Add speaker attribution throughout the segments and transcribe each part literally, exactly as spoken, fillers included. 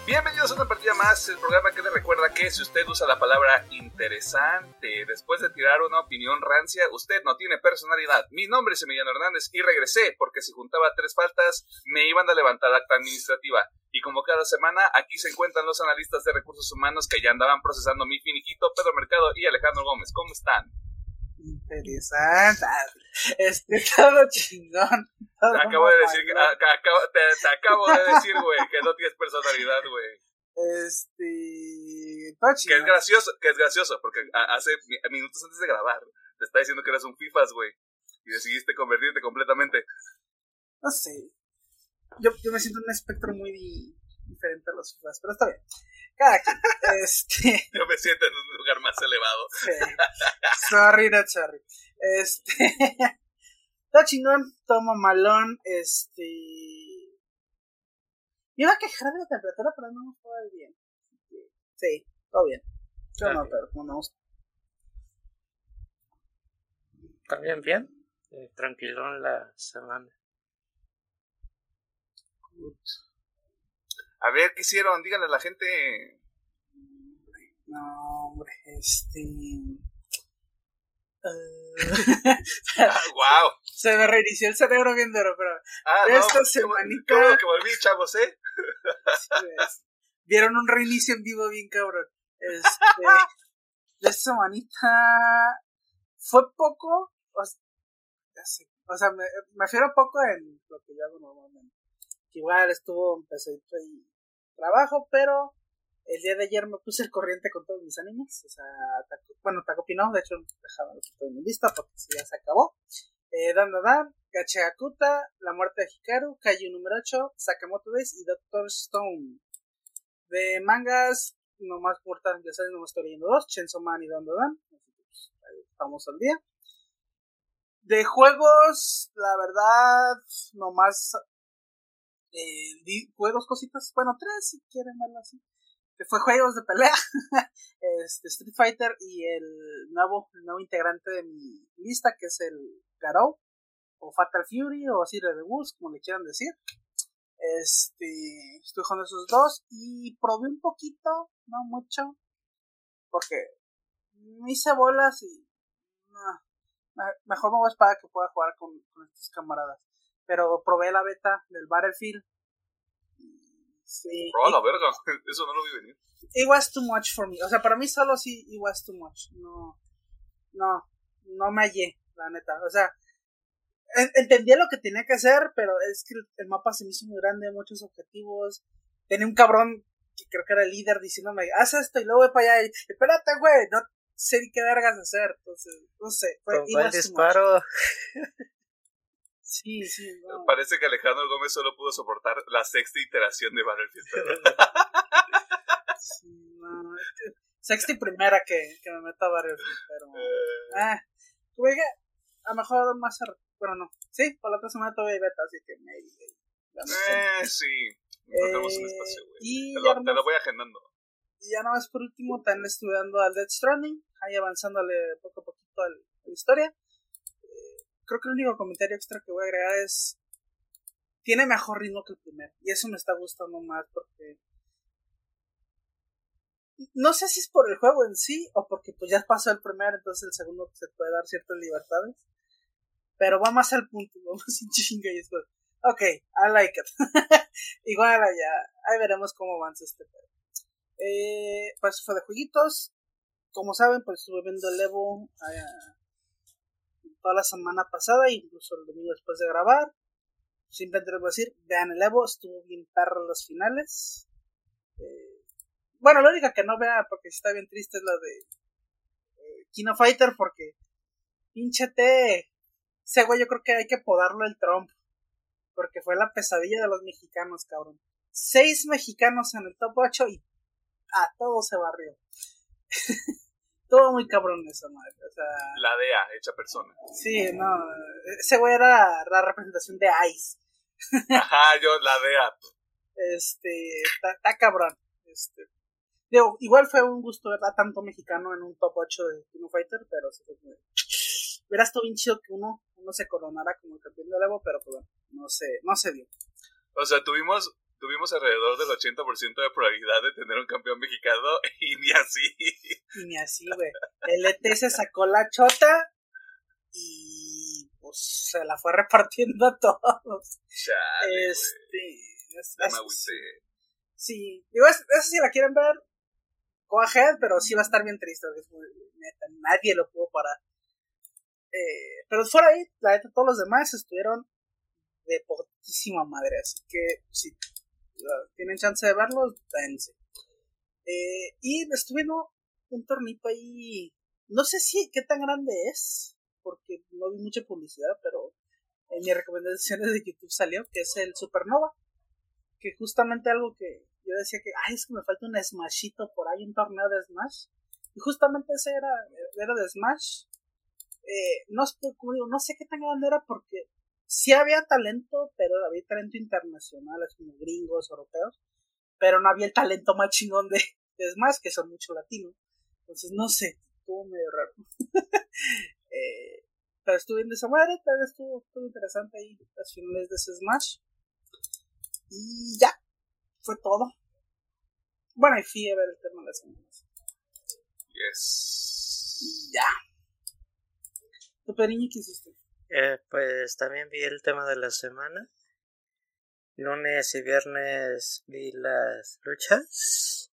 Speaker 1: Bienvenidos a una partida más, el programa que le recuerda que si usted usa la palabra interesante después de tirar una opinión rancia, usted no tiene personalidad. Mi nombre es Emiliano Hernández y regresé porque si juntaba tres faltas me iban a levantar acta administrativa. Y como cada semana, aquí se encuentran los analistas de recursos humanos que ya andaban procesando mi finiquito, Pedro Mercado y Alejandro Gómez. ¿Cómo están?
Speaker 2: Interesante. Este, todo chingón. Todo
Speaker 1: te acabo de decir, que, a, acabo, te, te acabo de decir, güey, que no tienes personalidad, güey.
Speaker 2: Este, todo chingón.
Speaker 1: Que es gracioso, que es gracioso, porque hace minutos antes de grabar te estaba diciendo que eras un fifas, güey, y decidiste convertirte completamente.
Speaker 2: No sé. Yo, yo me siento un espectro muy di- diferente a los fifas, pero está bien. Cada quien. Este.
Speaker 1: Yo me siento en un lugar más elevado.
Speaker 2: Sí. Sorry, not sorry. Este. Todo chingón, todo mamalón. Este. Me iba a quejar de la temperatura, pero no, todo bien. Sí, todo bien. Yo no, pero no me gusta.
Speaker 3: También bien. Eh, tranquilón la semana.
Speaker 1: Good. A ver, ¿qué hicieron? Díganle a la gente.
Speaker 2: No, hombre, este... Uh...
Speaker 1: ah, wow.
Speaker 2: Se me reinició el cerebro bien duro, pero...
Speaker 1: Ah,
Speaker 2: esta
Speaker 1: no,
Speaker 2: semanita...
Speaker 1: Qué bueno que volví, chavos, ¿eh?
Speaker 2: Sí, vieron un reinicio en vivo bien cabrón. Este... esta semanita... Fue poco... O sea, o sea me, me refiero poco en lo que yo hago normalmente. Igual estuvo un pesadito y trabajo, pero el día de ayer me puse al corriente con todos mis animes. O sea, taco, bueno, Taco Pino, de hecho, dejaba todo en mi lista porque ya se acabó. Eh, Dan Dan Dan, Gachigakuta, La Muerte de Hikaru, Kaiju número ocho, Sakamoto Days y Doctor Stone. De mangas, nomás cortas, ya sabes, nomás estoy leyendo dos, Chainsaw Man y Dan Dan Dan. Así que pues, ahí estamos al día. De juegos, la verdad, nomás... Eh, di, fue dos cositas, bueno, tres si quieren verlo así, que fue juegos de pelea, este, Street Fighter y el nuevo, el nuevo integrante de mi lista, que es el Garou, o Fatal Fury, o City of the Wolves, como le quieran decir. Este, estoy jugando esos dos, y probé un poquito, no mucho, porque me hice bolas y no, mejor me voy a esperar que pueda jugar con, con estos camaradas. Pero probé la beta del Battlefield. Sí.
Speaker 1: Oh, la verga, eso no lo vi venir.
Speaker 2: It was too much for me. O sea, para mí solo sí, it was too much. No, no, no me hallé, la neta. O sea, entendía lo que tenía que hacer, pero es que el mapa se me hizo muy grande, muchos objetivos. Tenía un cabrón que creo que era el líder diciéndome, haz esto y luego voy para allá. Y, espérate, güey, no sé ni qué vergas hacer. Entonces, no sé. Fue,
Speaker 3: Con el disparo.
Speaker 2: Sí, sí, no.
Speaker 1: Parece que Alejandro Gómez solo pudo soportar la sexta iteración de Battlefield.
Speaker 2: Sí, no, sexta y primera que, que me meta a Battlefield, pero... Eh, tuve que... A lo mejor más... Bueno, no. Sí, por la otra semana todavía hay beta, así que... Maybe,
Speaker 1: eh, sí. Encontramos eh, un espacio, güey.
Speaker 2: Y
Speaker 1: te, lo, te lo voy agendando.
Speaker 2: Y ya nada más por último, también estuve dando al Death Stranding, ahí avanzándole poco a poquito a la historia. Creo que el único comentario extra que voy a agregar es... Tiene mejor ritmo que el primero. Y eso me está gustando más porque... No sé si es por el juego en sí o porque pues ya pasó el primero, entonces el segundo se puede dar ciertas libertades. Pero va más al punto, vamos en chinga y esto. Ok, I like it. Igual allá, ahí veremos cómo avanza este pedo. Eh, pues fue de jueguitos. Como saben, pues estuve viendo el Evo... Eh, toda la semana pasada, incluso el domingo después de grabar. Simplemente les voy a decir, vean el Evo, estuvo bien perro las finales. Eh, bueno, la única que no vea, porque está bien triste, es la de eh, Kino Fighter, porque pinchete, ese güey yo creo que hay que podarlo el Trump, porque fue la pesadilla de los mexicanos, cabrón. Seis mexicanos en el top ocho y a todo se barrió. Todo muy cabrón esa madre, o sea...
Speaker 1: La D E A, hecha persona.
Speaker 2: Sí, no, ese güey era la representación de ICE.
Speaker 1: Ajá, yo, la D E A.
Speaker 2: Este, está cabrón. Este, digo, igual fue un gusto ver a tanto mexicano en un top ocho de Kino Fighter, pero sí fue muy... Hubiera estado bien chido que uno, uno se coronara como el campeón del Evo, pero pues bueno, no se, no se dio.
Speaker 1: O sea, tuvimos tuvimos alrededor del ochenta por ciento de probabilidad de tener un campeón mexicano y ni así.
Speaker 2: Y ni así, güey. El E T se sacó la chota y pues se la fue repartiendo a todos.
Speaker 1: Chale,
Speaker 2: este, es,
Speaker 1: ya
Speaker 2: es,
Speaker 1: me agüité.
Speaker 2: Sí, digo, esa es, si la quieren ver, go ahead, pero sí va a estar bien triste, es muy, neta, nadie lo pudo parar. Eh, pero fuera ahí, la neta, todos los demás estuvieron de poquísima madre, así que si uh, tienen chance de verlos, dense. Eh, y estuve viendo un tornito ahí, no sé si qué tan grande es, porque no vi mucha publicidad, pero en mis recomendaciones de YouTube salió, que es el Supernova, que justamente algo que yo decía que, ay, es que me falta un Smashito por ahí, un torneo de Smash, y justamente ese era, era de Smash. Eh, no, como digo, no sé qué tan grande era porque sí había talento, pero había talento internacional, así como gringos, europeos, pero no había el talento más chingón de, de Smash, que son mucho latinos. Entonces, no sé, estuvo medio raro. eh, pero estuve viendo esa madre, tal vez estuvo, estuvo interesante ahí las finales de ese Smash. Y ya, fue todo. Bueno, y fui a ver el tema de las semanas.
Speaker 1: Yes.
Speaker 2: Y ya. ¿Tu Periño qué hiciste?
Speaker 3: Eh, pues también vi el tema de la semana. Lunes y viernes vi las luchas.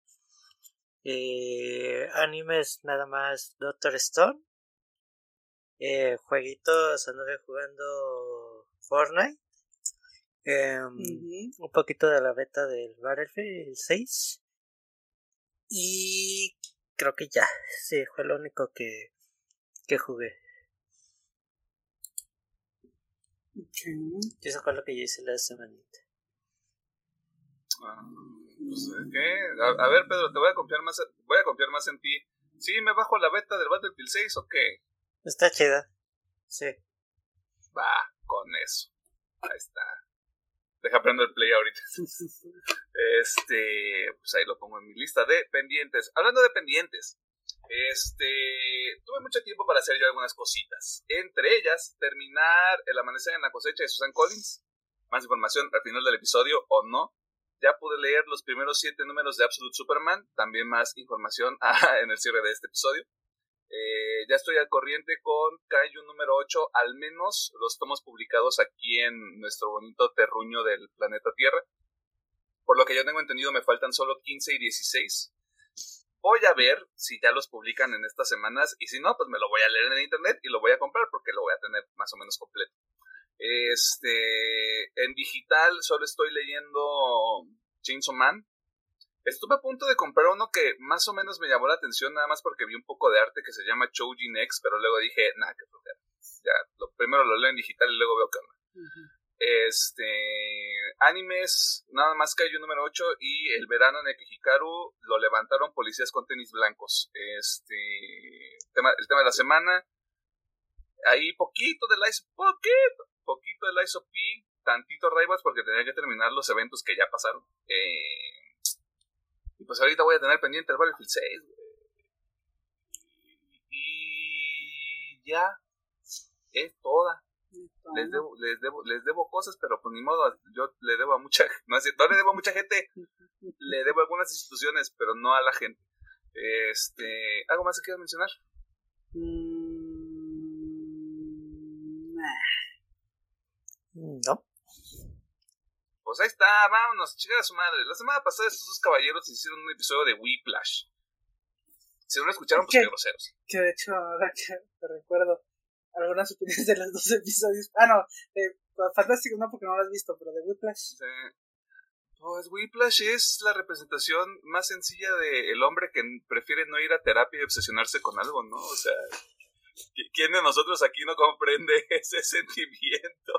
Speaker 3: Eh, animes nada más Doctor Stone. Eh, jueguitos anduve jugando Fortnite. Eh, uh-huh. Un poquito de la beta del Battlefield seis. Y creo que ya. Sí, fue lo único que, que jugué.
Speaker 2: Okay.
Speaker 3: Eso fue lo que yo hice la semanita.
Speaker 1: Ah, pues, ¿qué? A, a ver, Pedro, te voy a confiar más, voy a confiar más en ti. ¿Sí me bajo la beta del Battlefield seis o qué?
Speaker 3: Está chida. Sí.
Speaker 1: Va, con eso. Ahí está. Deja prendo el play ahorita. Este, pues ahí lo pongo en mi lista de pendientes. Hablando de pendientes, este, tuve mucho tiempo para hacer yo algunas cositas. Entre ellas, terminar El amanecer en la cosecha de Susan Collins. Más información al final del episodio o no. Ya pude leer los primeros siete números de Absolute Superman. También más información ah, en el cierre de este episodio. Eh, ya estoy al corriente con Kaiju número ocho, al menos los tomos publicados aquí en nuestro bonito terruño del planeta Tierra. Por lo que yo tengo entendido me faltan solo quince y dieciséis. Voy a ver si ya los publican en estas semanas y si no, pues me lo voy a leer en internet y lo voy a comprar porque lo voy a tener más o menos completo. Este, en digital solo estoy leyendo Chainsaw Man. Estuve a punto de comprar uno que más o menos me llamó la atención nada más porque vi un poco de arte que se llama Choujin X, pero luego dije, nada, que flojera. Ya, lo, primero lo leo en digital y luego veo qué onda. Uh-huh. Este, animes, nada más Kaiju número ocho y El verano en el que Hikaru lo levantaron policías con tenis blancos. Este, tema, el tema de la semana, ahí poquito de Lies, poquito, poquito de Lies of P, tantito Rivals porque tenía que terminar los eventos que ya pasaron. Eh... Y pues ahorita voy a tener pendiente el Battlefield seis, güey. Y ya. Es toda. Les debo, les debo, les debo cosas, pero pues ni modo, yo le debo a mucha, no, no le debo a mucha gente, le debo a algunas instituciones, pero no a la gente. Este, ¿algo más que quieras mencionar?
Speaker 2: Mm, nah.
Speaker 3: No.
Speaker 1: Pues ahí está, vámonos, chica a su madre. La semana pasada estos dos caballeros hicieron un episodio de Whiplash. Si no lo escucharon, pues qué groseros.
Speaker 2: Que de hecho, ahora que te recuerdo algunas opiniones de los dos episodios. Ah, no, de Fantástico no, porque no lo has visto, pero de Whiplash.
Speaker 1: Sí. Pues Whiplash es la representación más sencilla del hombre que prefiere no ir a terapia y obsesionarse con algo, ¿no? O sea, ¿quién de nosotros aquí no comprende ese sentimiento?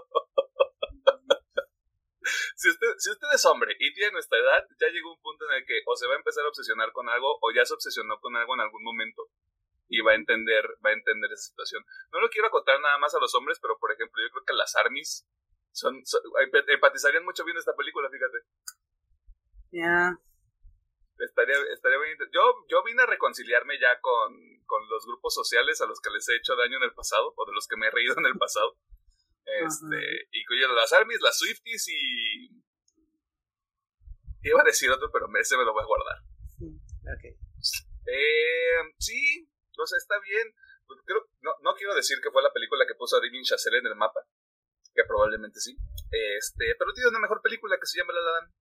Speaker 1: Si usted, si usted es hombre y tiene nuestra edad, ya llegó un punto en el que o se va a empezar a obsesionar con algo o ya se obsesionó con algo en algún momento y va a entender, va a entender esa situación. No lo quiero acotar nada más a los hombres, pero por ejemplo yo creo que las armies son, son empatizarían mucho bien esta película, fíjate.
Speaker 2: Ya. Yeah.
Speaker 1: Estaría, estaría bien. Yo, yo vine a reconciliarme ya con, con los grupos sociales a los que les he hecho daño en el pasado o de los que me he reído en el pasado. Este, uh-huh. Incluyendo las armies, las Swifties y Iba a decir otro, pero ese me lo voy a guardar.
Speaker 3: Okay.
Speaker 1: Eh, sí, o sea, está bien. Creo, no, no quiero decir que fue la película que puso a Damien Chazelle en el mapa, que probablemente sí. Este, pero tiene una mejor película que se llama La La Land.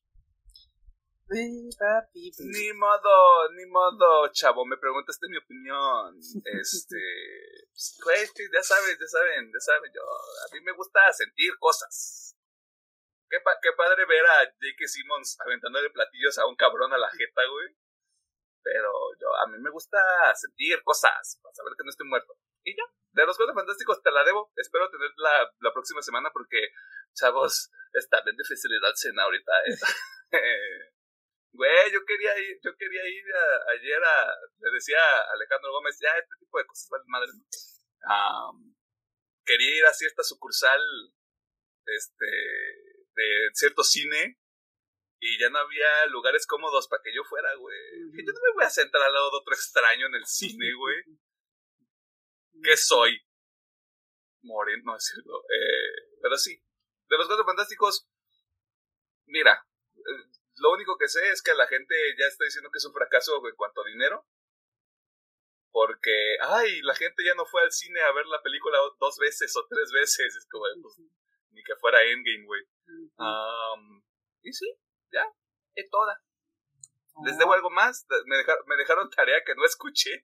Speaker 1: Ni modo, ni modo, chavo, me preguntaste mi opinión. Este, pues, ya sabes, ya saben, ya saben, yo, a mí me gusta sentir cosas. Qué, pa- qué padre ver a J K. Simmons aventándole platillos a un cabrón a la jeta, güey. Pero yo, a mí me gusta sentir cosas, para saber que no estoy muerto. Y ya, de los Cuatro Fantásticos te la debo. Espero tener la, la próxima semana porque, chavos, está bien difícil ir al cine ahorita, eh. Güey, yo quería ir, yo quería ir a, ayer a, le decía a Alejandro Gómez, ya este tipo de cosas valen madre, ¿no? Um, quería ir a cierta sucursal, este, de cierto cine, y ya no había lugares cómodos para que yo fuera, güey. Uh-huh. Yo no me voy a sentar al lado de otro extraño en el cine, güey. ¿Qué soy? Morir, no es cierto. Eh, pero sí, de los Cuatro Fantásticos, mira, eh, lo único que sé es que la gente ya está diciendo que es un fracaso en cuanto a dinero. Porque, ay, la gente ya no fue al cine a ver la película dos veces o tres veces. Es como, pues, ni que fuera Endgame, güey. Um, y sí, ya, es toda. ¿Les debo algo más? Me, deja, me dejaron tarea que no escuché.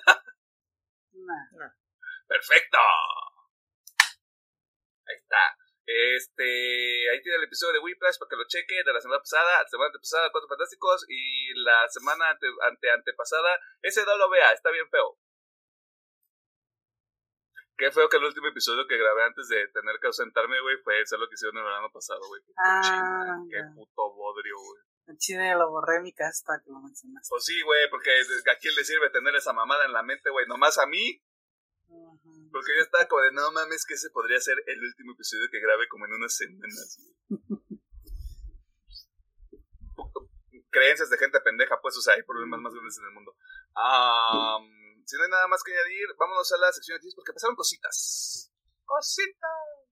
Speaker 2: No.
Speaker 1: Perfecto. Ahí está. Este, ahí tiene el episodio de Whiplash para que lo cheque, de la semana pasada, la semana antepasada, Cuatro Fantásticos, y la semana ante, ante antepasada, ese no lo vea, está bien feo. Qué feo que el último episodio que grabé antes de tener que ausentarme, güey, fue eso lo que hicieron el verano pasado, güey. Qué
Speaker 2: ah,
Speaker 1: cochina, qué puto bodrio, güey.
Speaker 2: En Chile lo borré en mi casa hasta que lo mencionaste.
Speaker 1: Pues sí, güey, porque ¿a quién le sirve tener esa mamada en la mente, güey? Nomás a mí. Uh-huh. Porque yo estaba como de, no mames, que ese podría ser el último episodio que grabe como en unas semanas. Creencias de gente pendeja, pues, o sea, hay problemas más grandes en el mundo. Um, si no hay nada más que añadir, vámonos a la sección de noticias porque pasaron cositas. Cositas.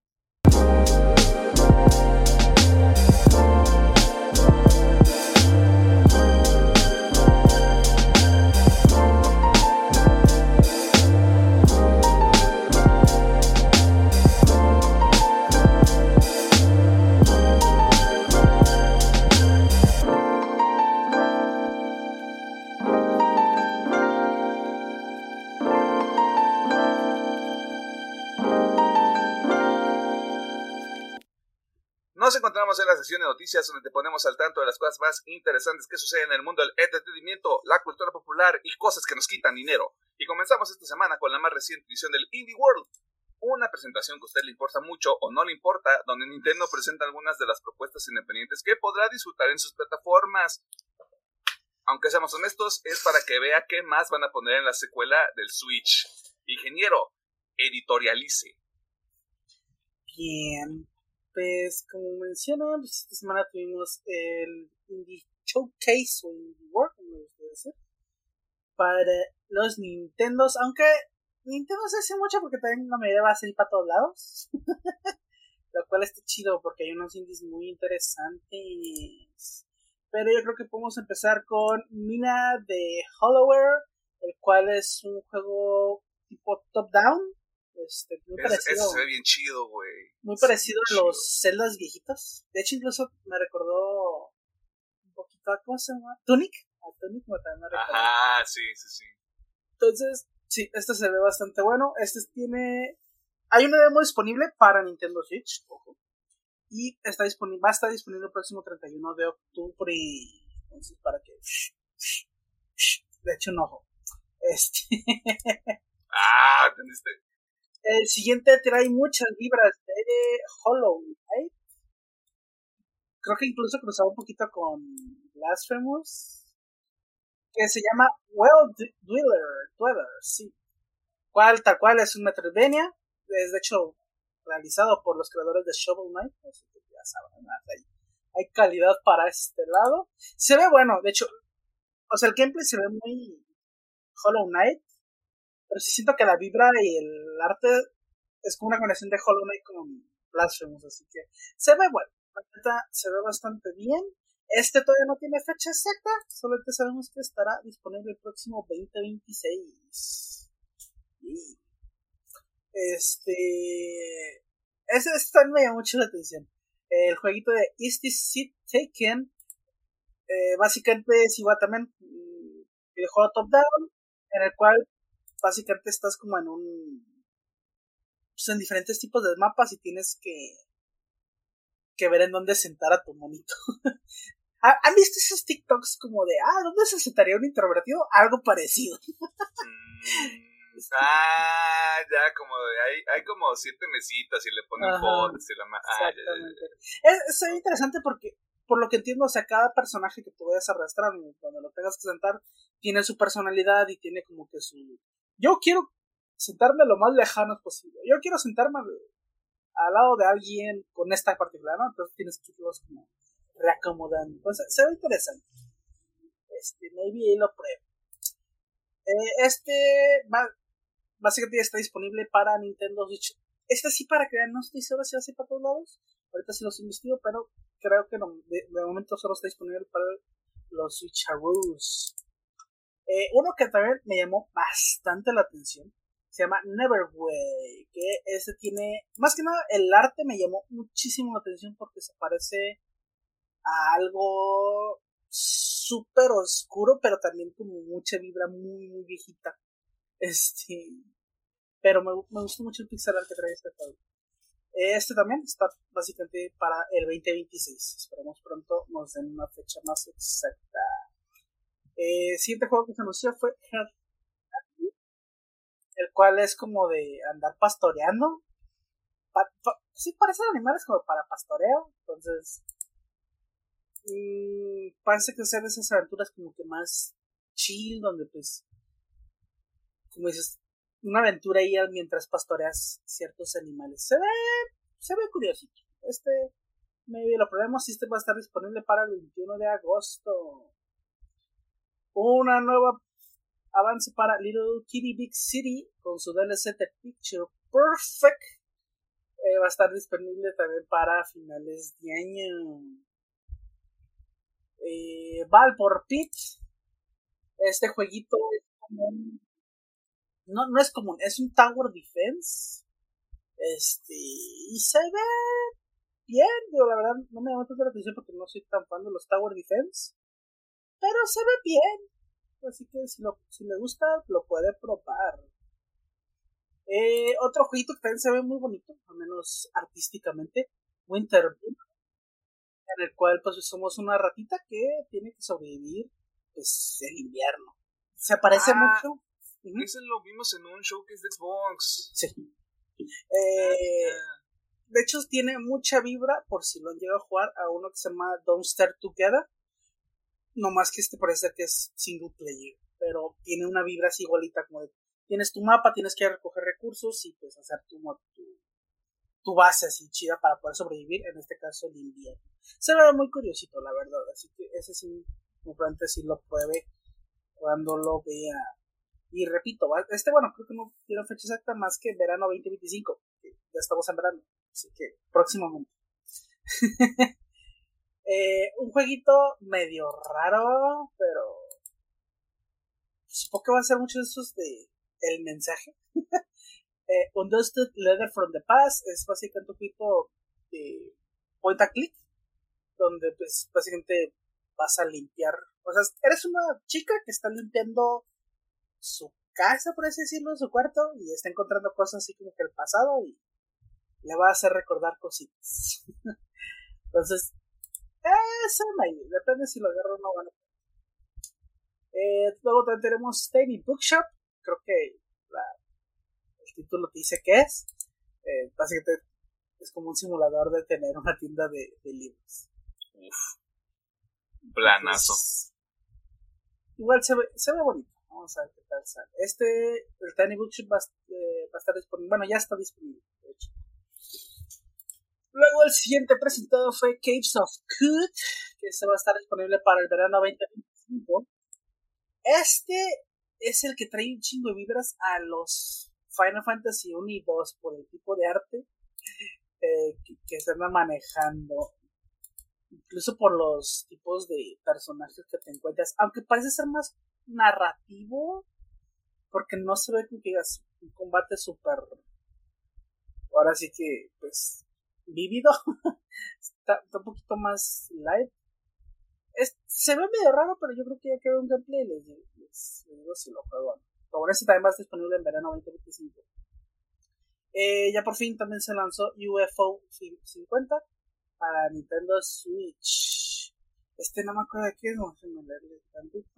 Speaker 1: Nos encontramos en la sección de noticias donde te ponemos al tanto de las cosas más interesantes que suceden en el mundo del entretenimiento, la cultura popular y cosas que nos quitan dinero. Y comenzamos esta semana con la más reciente edición del Indie World, una presentación que a usted le importa mucho o no le importa, donde Nintendo presenta algunas de las propuestas independientes que podrá disfrutar en sus plataformas. Aunque seamos honestos, es para que vea qué más van a poner en la secuela del Switch. Ingeniero, editorialice.
Speaker 2: Bien. Pues, como mencioné, pues esta semana tuvimos el Indie Showcase o Indie World, como les voy a decir, para los Nintendos, aunque Nintendo se hace mucho porque también la mayoría va a salir para todos lados, lo cual está chido porque hay unos indies muy interesantes. Pero yo creo que podemos empezar con Mina de Hollower, el cual es un juego tipo top-down. Este, muy
Speaker 1: es,
Speaker 2: parecido,
Speaker 1: ese se ve bien chido, güey.
Speaker 2: Muy parecido a los chido. Zeldas viejitos. De hecho, incluso me recordó un poquito a, ¿cómo se llama? Tunic. A Tunic me recordó.
Speaker 1: Ajá, sí, sí, sí.
Speaker 2: Entonces, sí, este se ve bastante bueno. Este tiene... Hay una demo disponible para Nintendo Switch. Ojo. Y está disponible, va a estar disponible el próximo treinta y uno de octubre. Entonces, para que... Le eche un ojo. Este...
Speaker 1: ah, ¿entendiste?
Speaker 2: El siguiente trae muchas vibras de Hollow Knight. Creo que incluso cruzaba un poquito con Blasphemous. Que se llama Well Dweller, Dweller, sí. Cual, tal cual es un Metroidvania. Es de hecho realizado por los creadores de Shovel Knight. Así que ya saben, hay, hay calidad para este lado. Se ve bueno, de hecho. O sea, el gameplay se ve muy Hollow Knight. Pero sí siento que la vibra y el arte es como una conexión de Hollow Knight con Blasphemous, así que se ve bueno, la neta se ve bastante bien. Este todavía no tiene fecha exacta, solamente sabemos que estará disponible el próximo veinte veintiséis. Y este... Ese, este también me llamó mucho la atención. El jueguito de Is This Seat Taken, eh, básicamente es igual también un videojuego top down, en el cual básicamente estás como en un... pues en diferentes tipos de mapas y tienes que que ver en dónde sentar a tu monito. ¿Han visto esos TikToks como de, ah, ¿dónde se sentaría un introvertido? Algo parecido.
Speaker 1: Mm, ah, ya, como de, hay, hay como siete mesitas y le ponen fotos y la ma- ah,
Speaker 2: exactamente. Ya, ya, ya. Es, es interesante porque, por lo que entiendo, o sea, cada personaje que tú vayas a arrastrar, cuando lo tengas que sentar, tiene su personalidad y tiene como que su... Yo quiero sentarme lo más lejano posible. Yo quiero sentarme al lado de alguien con esta particular, ¿no? Entonces tienes que irlos como reacomodando. Entonces se ve interesante. Este, maybe ahí lo pruebo. Eh, este va, básicamente ya está disponible para Nintendo Switch. Este sí, para que vean, no estoy seguro si va a ser para todos lados. Ahorita sí los investigo, pero creo que no, de, de momento solo está disponible para los Switcharoos. Eh, uno que también me llamó bastante la atención se llama Neverway, que ese tiene, más que nada el arte me llamó muchísimo la atención porque se parece a algo súper oscuro, pero también como mucha vibra muy, muy viejita. Este, pero me, me gustó mucho el pixel art que trae este juego. Este también está básicamente para el veinte veintiséis. Esperemos pronto nos den una fecha más exacta. El siguiente juego que se anunció fue Heart, el cual es como de andar pastoreando. Pa, pa, sí, parecen animales como para pastoreo. Entonces, mmm, parece que sean esas aventuras como que más chill, donde pues, como dices, una aventura ahí mientras pastoreas ciertos animales. Se ve, se ve curiosito. Este, maybe lo probemos. Este va a estar disponible para el veintiuno de agosto. Una nueva avance para Little Kitty Big City con su D L C The Picture Perfect. Eh, va a estar disponible también para finales de año. Eh, Val por Pit. Este jueguito es como un... No, no es común, es un Tower Defense. Este, y se ve bien. Digo, la verdad, no me llama tanto la atención porque no soy tan fan de los Tower Defense. Pero se ve bien. Así que si, lo, si le gusta, lo puede probar. Eh, otro jueguito que también se ve muy bonito, al menos artísticamente, Winter Bloom, en el cual pues somos una ratita que tiene que sobrevivir pues el invierno. Se parece
Speaker 1: ah,
Speaker 2: mucho.
Speaker 1: Uh-huh. Ese lo vimos en un showcase de Xbox.
Speaker 2: Sí. Eh, ah, de hecho tiene mucha vibra, por si lo han llegado a jugar, a uno que se llama Don't Start Together. No más que este parece que es single player, pero tiene una vibra así igualita, como de, tienes tu mapa, tienes que recoger recursos y pues hacer tu, tu, tu base así chida para poder sobrevivir, en este caso el invierno. Se ve muy curiosito, la verdad, así que ese sí, muy probablemente sí lo pruebe cuando lo vea. Y repito, este bueno, creo que no tiene fecha exacta más que verano veinte veinticinco, que ya estamos en verano, así que próximamente. Eh, un jueguito medio raro, pero supongo que va a ser mucho de esos de el mensaje. eh, Undusted Letter from the Past es básicamente un jueguito de point and click, donde pues básicamente vas a limpiar, o sea, eres una chica que está limpiando su casa, por así decirlo, su cuarto, y está encontrando cosas así como que el pasado y le va a hacer recordar cositas. Entonces ese me depende si lo agarro o no. Bueno. Eh, luego también tenemos Tiny Bookshop. Creo que la, el título te dice que es. Eh, básicamente es como un simulador de tener una tienda de, de libros.
Speaker 1: Uf. Planazo. Entonces,
Speaker 2: igual se ve, se ve bonito. Vamos a ver qué tal sale. Este, el Tiny Bookshop va, eh, va a estar disponible. Bueno, ya está disponible, de hecho. Luego el siguiente presentado fue Caves of Coot, que se va a estar disponible para el verano veinte veinticinco. Este es el que trae un chingo de vibras a los Final Fantasy uno y dos por el tipo de arte eh, que, que se anda manejando. incluso por los tipos de personajes que te encuentras, aunque parece ser más narrativo, porque no se ve como que digas un combate súper, ahora sí que, pues, vívido, está, está un poquito más light. Es, se ve medio raro, pero yo creo que ya quedó un gameplay, les, les, les digo si lo juego. Por eso también va a estar disponible en verano veinte veinticinco. Eh, ya por fin también se lanzó U F O cincuenta para Nintendo Switch. Este no me acuerdo de quién, no sé leerle tantito.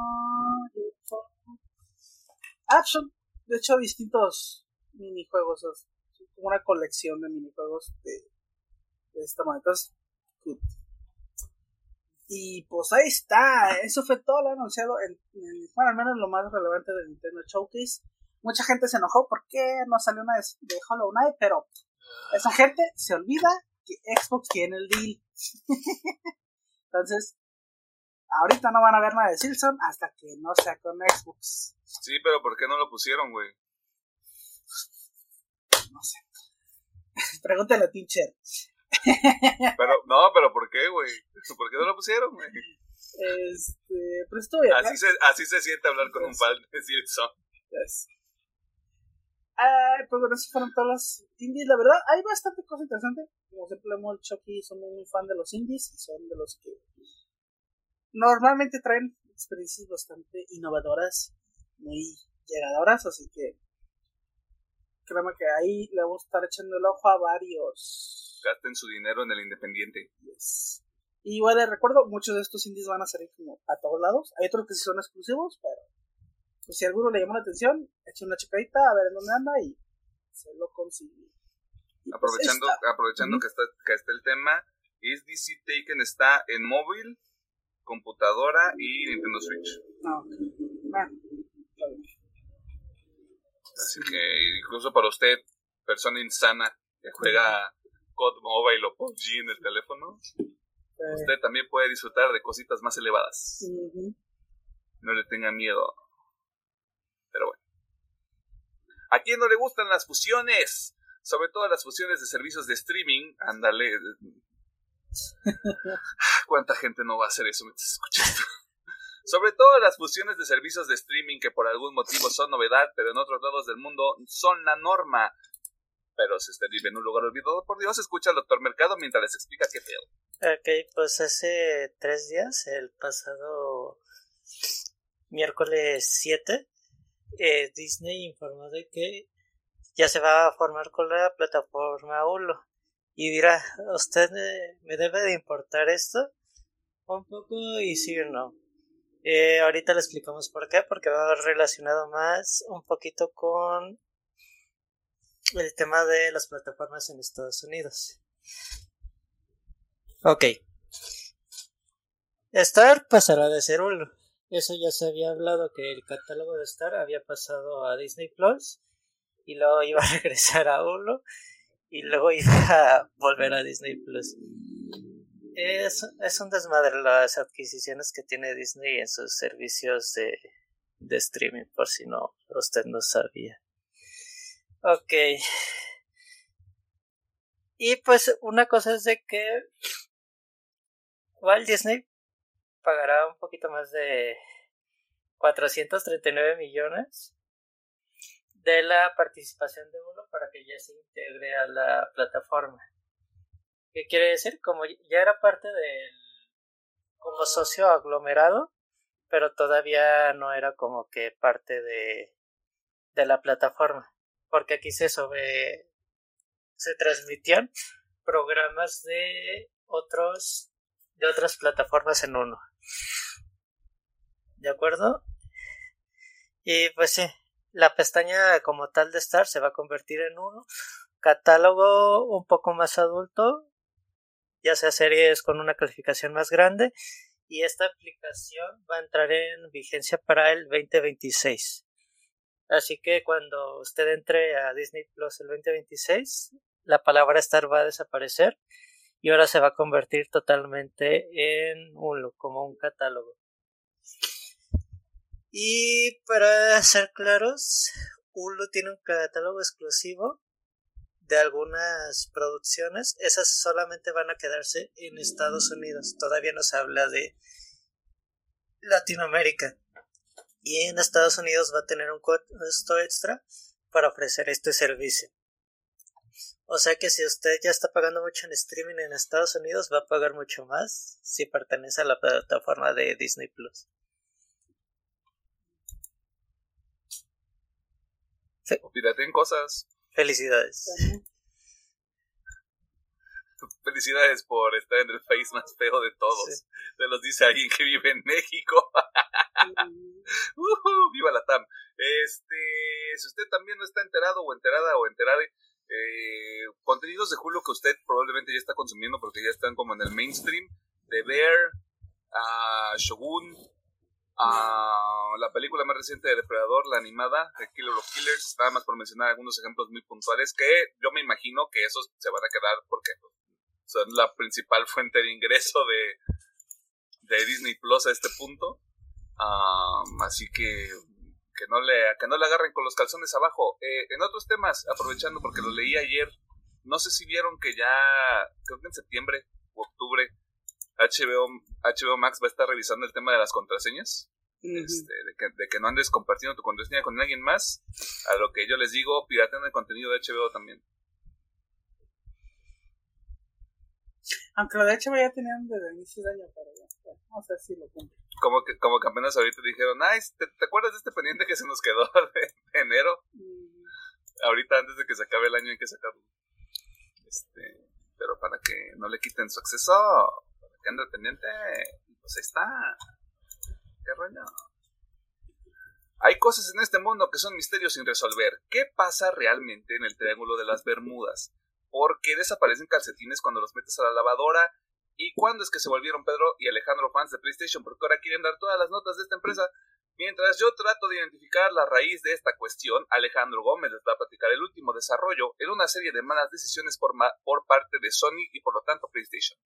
Speaker 2: Ah, son de hecho distintos minijuegos, es como una colección de minijuegos de, de esta manera. Entonces, good. Y pues ahí está, eso fue todo lo anunciado en, en, bueno, al menos lo más relevante del Nintendo Showcase. Mucha gente se enojó porque no salió una de, de Hollow Knight, pero esa gente se olvida que Xbox tiene el deal. Entonces, ahorita no van a ver nada de Silson hasta que no sea con Xbox.
Speaker 1: Sí, pero ¿por qué no lo pusieron, güey?
Speaker 2: No sé. Pregúntale a Teacher.
Speaker 1: Pero, no, pero ¿por qué, güey? ¿Por qué no lo pusieron, güey?
Speaker 2: Este, pero estuvo bien.
Speaker 1: Así, ¿eh? se, así se siente hablar con pues, un fan de Silson.
Speaker 2: Yes. Ah, pues bueno, esas fueron todas las indies. La verdad, hay bastante cosa interesante. Como siempre lo hemos dicho aquí, somos muy fan de los indies y son de los que normalmente traen experiencias bastante innovadoras, muy llegadoras, así que créeme que ahí le vamos a estar echando el ojo a varios.
Speaker 1: Gasten su dinero en el independiente.
Speaker 2: Yes. Y bueno, les recuerdo, muchos de estos indies van a salir como a todos lados. Hay otros que sí son exclusivos, pero pues si a alguno le llamó la atención, eche una checadita a ver en dónde anda y se lo consigue. Y
Speaker 1: aprovechando
Speaker 2: pues
Speaker 1: aprovechando uh-huh. que, está, que está el tema, Is D C Taken está en móvil, computadora y Nintendo Switch.
Speaker 2: No, okay. ah, está bien.
Speaker 1: Así que incluso para usted, persona insana que juega C O D Mobile o P U B G en el teléfono, eh. usted también puede disfrutar de cositas más elevadas.
Speaker 2: Uh-huh.
Speaker 1: No le tenga miedo. Pero bueno. ¿A quién no le gustan las fusiones? Sobre todo las fusiones de servicios de streaming. Ándale. ¿Cuánta gente no va a hacer eso mientras escucha esto? Sobre todo las fusiones de servicios de streaming que por algún motivo son novedad, pero en otros lados del mundo son la norma. Pero si usted vive en un lugar olvidado, por Dios, escucha al doctor Mercado mientras les explica qué pedo.
Speaker 3: Ok, pues hace tres días, el pasado miércoles siete, eh, Disney informó de que ya se va a formar con la plataforma Hulu. Y dirá, ¿usted eh, me debe de importar esto? Un poco y sí o no. Eh, ahorita le explicamos por qué, porque va relacionado más un poquito con el tema de las plataformas en Estados Unidos. Ok. Star pasará de ser Hulu. Eso ya se había hablado, que el catálogo de Star había pasado a Disney Plus y luego iba a regresar a Hulu y luego iba a volver a Disney Plus. Es, es un desmadre las adquisiciones que tiene Disney en sus servicios de, de streaming, por si no usted no sabía. Ok. Y pues una cosa es de que Walt Disney pagará un poquito más de cuatrocientos treinta y nueve millones de la participación de Hulu para que ya se integre a la plataforma. ¿Qué quiere decir? Como ya era parte del como socio aglomerado, pero todavía no era como que parte de de la plataforma, porque aquí se sobre se transmitían programas de otros de otras plataformas en uno. ¿De acuerdo? Y pues sí, la pestaña como tal de Star se va a convertir en uno, catálogo un poco más adulto, ya sea series con una calificación más grande, y esta aplicación va a entrar en vigencia para el veinte veintiséis. Así que cuando usted entre a Disney Plus el veinte veintiséis, la palabra Star va a desaparecer y ahora se va a convertir totalmente en Hulu, como un catálogo. Y para ser claros, Hulu tiene un catálogo exclusivo de algunas producciones, esas solamente van a quedarse en Estados Unidos. Todavía no se habla de Latinoamérica. Y en Estados Unidos va a tener un costo extra para ofrecer este servicio. O sea que si usted ya está pagando mucho en streaming en Estados Unidos, va a pagar mucho más si pertenece a la plataforma de Disney Plus.
Speaker 1: Fe- o pirateen cosas.
Speaker 3: Felicidades.
Speaker 1: Felicidades por estar en el país más feo de todos. Sí. Se los dice alguien que vive en México. uh-huh, ¡Viva la T A M! Este, si usted también no está enterado o enterada o enterade, eh, contenidos de Hulu que usted probablemente ya está consumiendo porque ya están como en el mainstream, The Bear, uh, Shogun, uh, la película más reciente de Depredador, la animada, The Killer of Killers, nada más por mencionar algunos ejemplos muy puntuales que yo me imagino que esos se van a quedar porque son la principal fuente de ingreso de, de Disney Plus a este punto. Um, así que que no le que no le agarren con los calzones abajo. Eh, en otros temas, aprovechando porque lo leí ayer, no sé si vieron que ya, creo que en septiembre o octubre, H B O, H B O Max va a estar revisando el tema de las contraseñas. Uh-huh. Este, de, que, de que no andes compartiendo tu contraseña con alguien más. A lo que yo les digo, pirateen el contenido de H B O también.
Speaker 2: Aunque lo de H B O ya tenían desde inicios de año, pero ya, ya, no sé si lo cumplen.
Speaker 1: Como que, como que apenas ahorita dijeron, ay, ¿te, ¿te acuerdas de este pendiente que se nos quedó de, de enero? Mm. Ahorita antes de que se acabe el año hay que sacarlo. Este, pero para que no le quiten su acceso, para que ande pendiente, pues ahí está. ¿Qué rollo? Hay cosas en este mundo que son misterios sin resolver. ¿Qué pasa realmente en el Triángulo de las Bermudas? ¿Por qué desaparecen calcetines cuando los metes a la lavadora? ¿Y cuándo es que se volvieron Pedro y Alejandro fans de PlayStation? Porque ahora quieren dar todas las notas de esta empresa. Mientras yo trato de identificar la raíz de esta cuestión, Alejandro Gómez les va a platicar el último desarrollo en una serie de malas decisiones por, ma- por parte de Sony y por lo tanto PlayStation.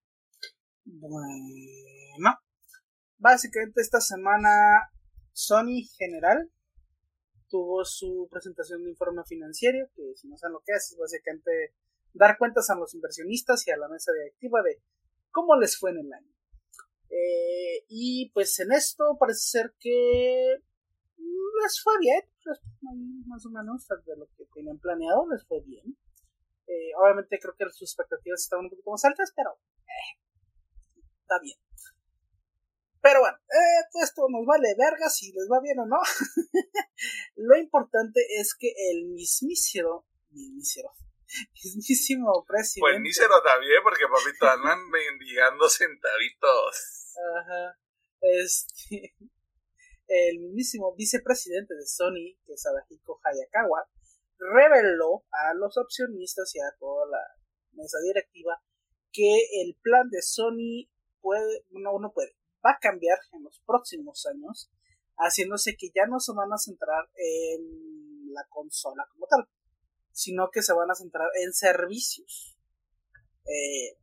Speaker 2: Bueno, básicamente esta semana Sony general tuvo su presentación de informe financiero, que si no saben lo que es, es básicamente dar cuentas a los inversionistas y a la mesa directiva de cómo les fue en el año. Eh, y pues en esto parece ser que les fue bien, pues, más o menos de lo que tenían planeado, les fue bien. Eh, obviamente creo que sus expectativas estaban un poquito más altas, pero eh, está bien. Pero bueno, eh, todo esto nos vale verga si les va bien o no. Lo importante es que el mismísimo, mismísimo, mismísimo presidente.
Speaker 1: Pues mísero también, porque papito andan mendigando centavitos.
Speaker 2: Ajá. Este, el mismísimo vicepresidente de Sony, que es Sadahiko Hayakawa, reveló a los accionistas y a toda la mesa directiva que el plan de Sony puede, no, no puede, va a cambiar en los próximos años, haciéndose que ya no se van a centrar en la consola como tal, sino que se van a centrar en servicios. Eh,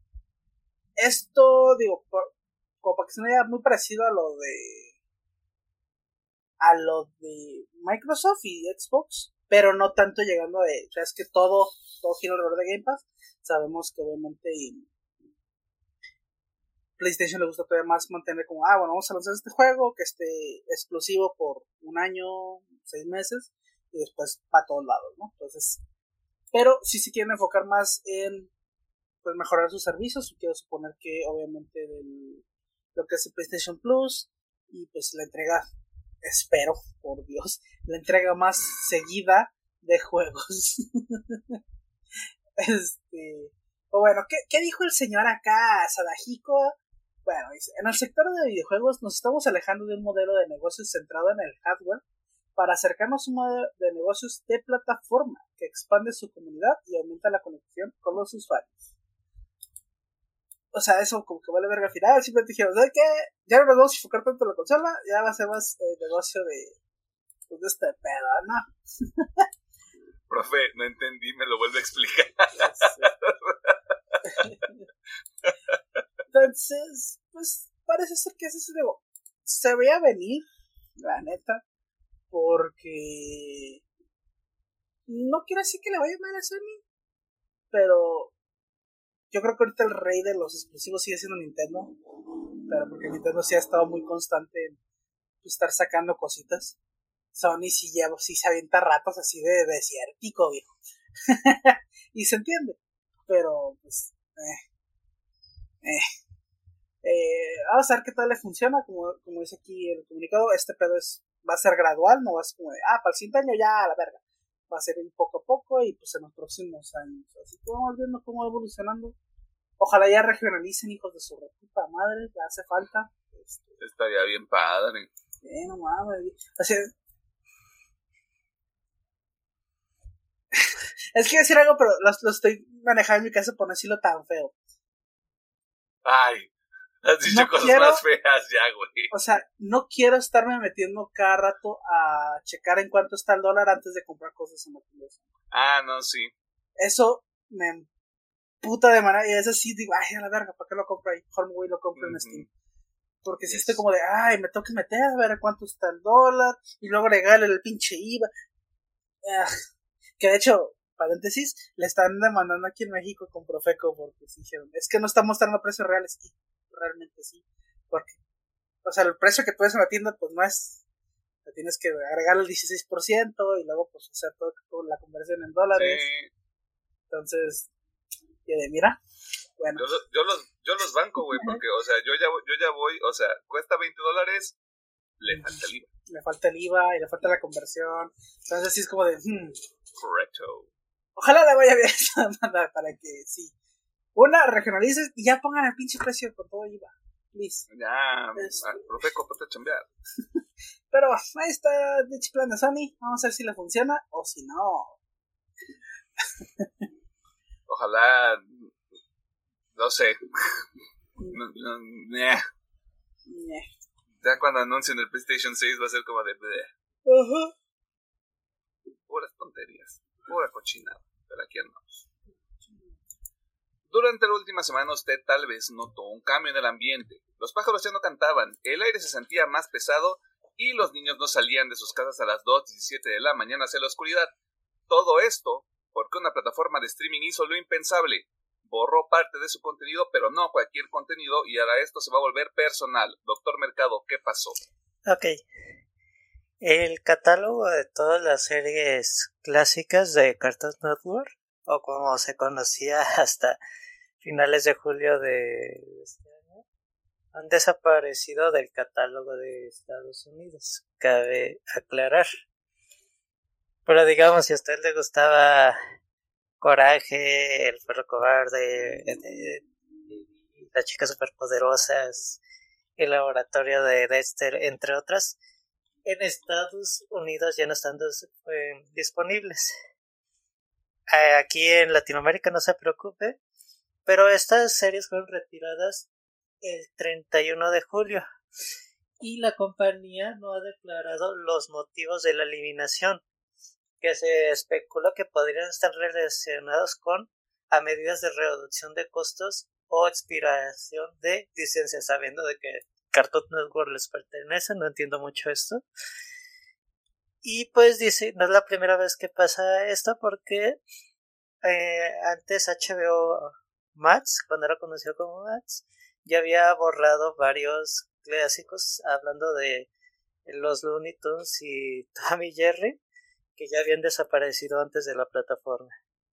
Speaker 2: esto, digo, por, como para que se me vea muy parecido a lo de a lo de Microsoft y Xbox, pero no tanto llegando de, o sea, es que todo, todo gira alrededor de Game Pass. Sabemos que obviamente y PlayStation le gusta todavía más mantener como, ah, bueno, vamos a lanzar este juego que esté exclusivo por un año, seis meses, y después para todos lados, ¿no? Entonces, pero si se quieren enfocar más en, pues, mejorar sus servicios, quiero suponer que obviamente del, lo que es el PlayStation Plus, y pues la entrega, espero, por Dios, la entrega más seguida de juegos. este, o bueno, ¿qué, ¿qué dijo el señor acá, Sadahiko? Bueno, dice, en el sector de videojuegos nos estamos alejando de un modelo de negocios centrado en el hardware para acercarnos a un modelo de negocios de plataforma que expande su comunidad y aumenta la conexión con los usuarios. O sea, eso como que vale verga al final. Simplemente dijeron, ¿sabes qué? Ya no nos vamos a enfocar tanto en la consola, ya va a ser más eh, negocio de, pues, de este pedo, ¿no?
Speaker 1: Profe, no entendí, me lo vuelve a explicar.
Speaker 2: Entonces, pues parece ser que eso se, digo, se veía venir, la neta, porque no quiero decir que le vaya mal a Sony, pero yo creo que ahorita el rey de los exclusivos sigue siendo Nintendo, pero porque Nintendo sí ha estado muy constante en estar sacando cositas. Sony sí lleva, sí se avienta ratos así de desértico, viejo. Y se entiende, pero pues eh, eh, eh, vamos a ver qué tal le funciona. Como, como dice aquí el comunicado, este pedo es, va a ser gradual, no va a ser como de, ah, para el siguiente año ya a la verga, va a ser un poco a poco y pues en los próximos años, así que vamos viendo cómo va evolucionando. Ojalá ya regionalicen, hijos de su puta madre, ya hace falta. Este,
Speaker 1: estaría bien padre.
Speaker 2: Eh, no mames, o sea, es que decir algo, pero lo, lo estoy manejando en mi casa por no decirlo tan feo.
Speaker 1: Ay, has dicho no cosas quiero, más feas ya, güey.
Speaker 2: O sea, no quiero estarme metiendo cada rato a checar en cuánto está el dólar antes de comprar cosas en la tienda.
Speaker 1: Ah, no, sí.
Speaker 2: Eso me puta de manera, y es así, digo, ay, a la verga, ¿para qué lo compro ahí? Mejor me voy y lo compro uh-huh. en Steam. Porque yes. si estoy como de, ay, me tengo que meter a ver cuánto está el dólar, y luego agregarle el pinche I V A. Ah, que de hecho, paréntesis, le están demandando aquí en México con Profeco porque se dijeron, es que no está mostrando precios reales, y realmente sí, porque, o sea, el precio que tú ves en la tienda, pues no es, te tienes que agregar el dieciséis por ciento y luego pues hacer todo, toda la conversión en dólares. Sí. Entonces, y de mira, bueno.
Speaker 1: Yo, yo los, yo los banco, güey, porque, o sea, yo ya, yo ya voy, o sea, cuesta veinte dólares, le falta el I V A.
Speaker 2: Le falta el I V A y le falta la conversión. Entonces sí es como de, hmm.
Speaker 1: Correcto.
Speaker 2: Ojalá le vaya bien esa demanda para que sí. Una, regionalices y ya pongan el pinche precio con todo I V A. Please.
Speaker 1: Ya, es... ah, Profeco, ponte a chambear.
Speaker 2: Pero ahí está el dicho plan de Sony. Vamos a ver si le funciona o si no.
Speaker 1: Ojalá, no sé. No, no, nah.
Speaker 2: Nah.
Speaker 1: Ya cuando anuncien el PlayStation seis va a ser como de...
Speaker 2: Uh-huh.
Speaker 1: Puras tonterías. Pura cochinada. Pero aquí andamos. Durante la última semana usted tal vez notó un cambio en el ambiente. Los pájaros ya no cantaban, el aire se sentía más pesado y los niños no salían de sus casas a las dos diecisiete de la mañana hacia la oscuridad. Todo esto porque una plataforma de streaming hizo lo impensable. Borró parte de su contenido, pero no cualquier contenido, y ahora esto se va a volver personal. Doctor Mercado, ¿qué pasó?
Speaker 3: Ok. El catálogo de todas las series clásicas de Cartoon Network, o como se conocía hasta finales de julio de este año, han desaparecido del catálogo de Estados Unidos, cabe aclarar. Pero digamos, si a usted le gustaba Coraje, El Perro Cobarde, de, de, de, Las Chicas Superpoderosas, El Laboratorio de Dexter, entre otras, en Estados Unidos ya no están eh, disponibles. Aquí en Latinoamérica no se preocupe, pero estas series fueron retiradas el treinta y uno de julio y la compañía no ha declarado los motivos de la eliminación, que se especula que podrían estar relacionados con a medidas de reducción de costos o expiración de licencias, sabiendo de que Cartoon Network les pertenece. No entiendo mucho esto. Y pues dice, no es la primera vez que pasa esto, porque eh, antes H B O Max, cuando era conocido como Max, ya había borrado varios clásicos, hablando de los Looney Tunes y Tom y Jerry, que ya habían desaparecido antes de la plataforma.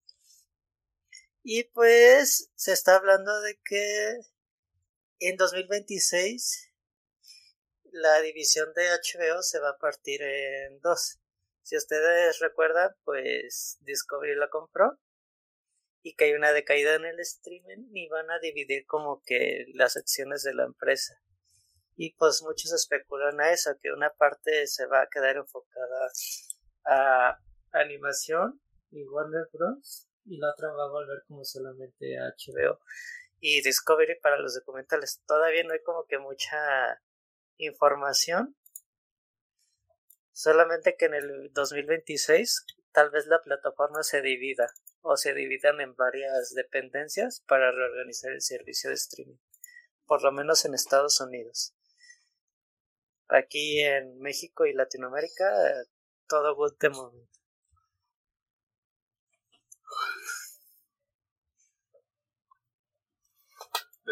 Speaker 3: Y pues se está hablando de que en dos mil veintiséis la división de H B O se va a partir en dos. Si ustedes recuerdan, pues Discovery la compró y que hay una decaída en el streaming y van a dividir como que las acciones de la empresa. Y pues muchos especulan a eso, que una parte se va a quedar enfocada a animación y Warner Bros. Y la otra va a volver como solamente a H B O y Discovery para los documentales. Todavía no hay como que mucha información, solamente que en el dos mil veintiséis tal vez la plataforma se divida o se dividan en varias dependencias para reorganizar el servicio de streaming, por lo menos en Estados Unidos. Aquí en México y Latinoamérica todo good de momento.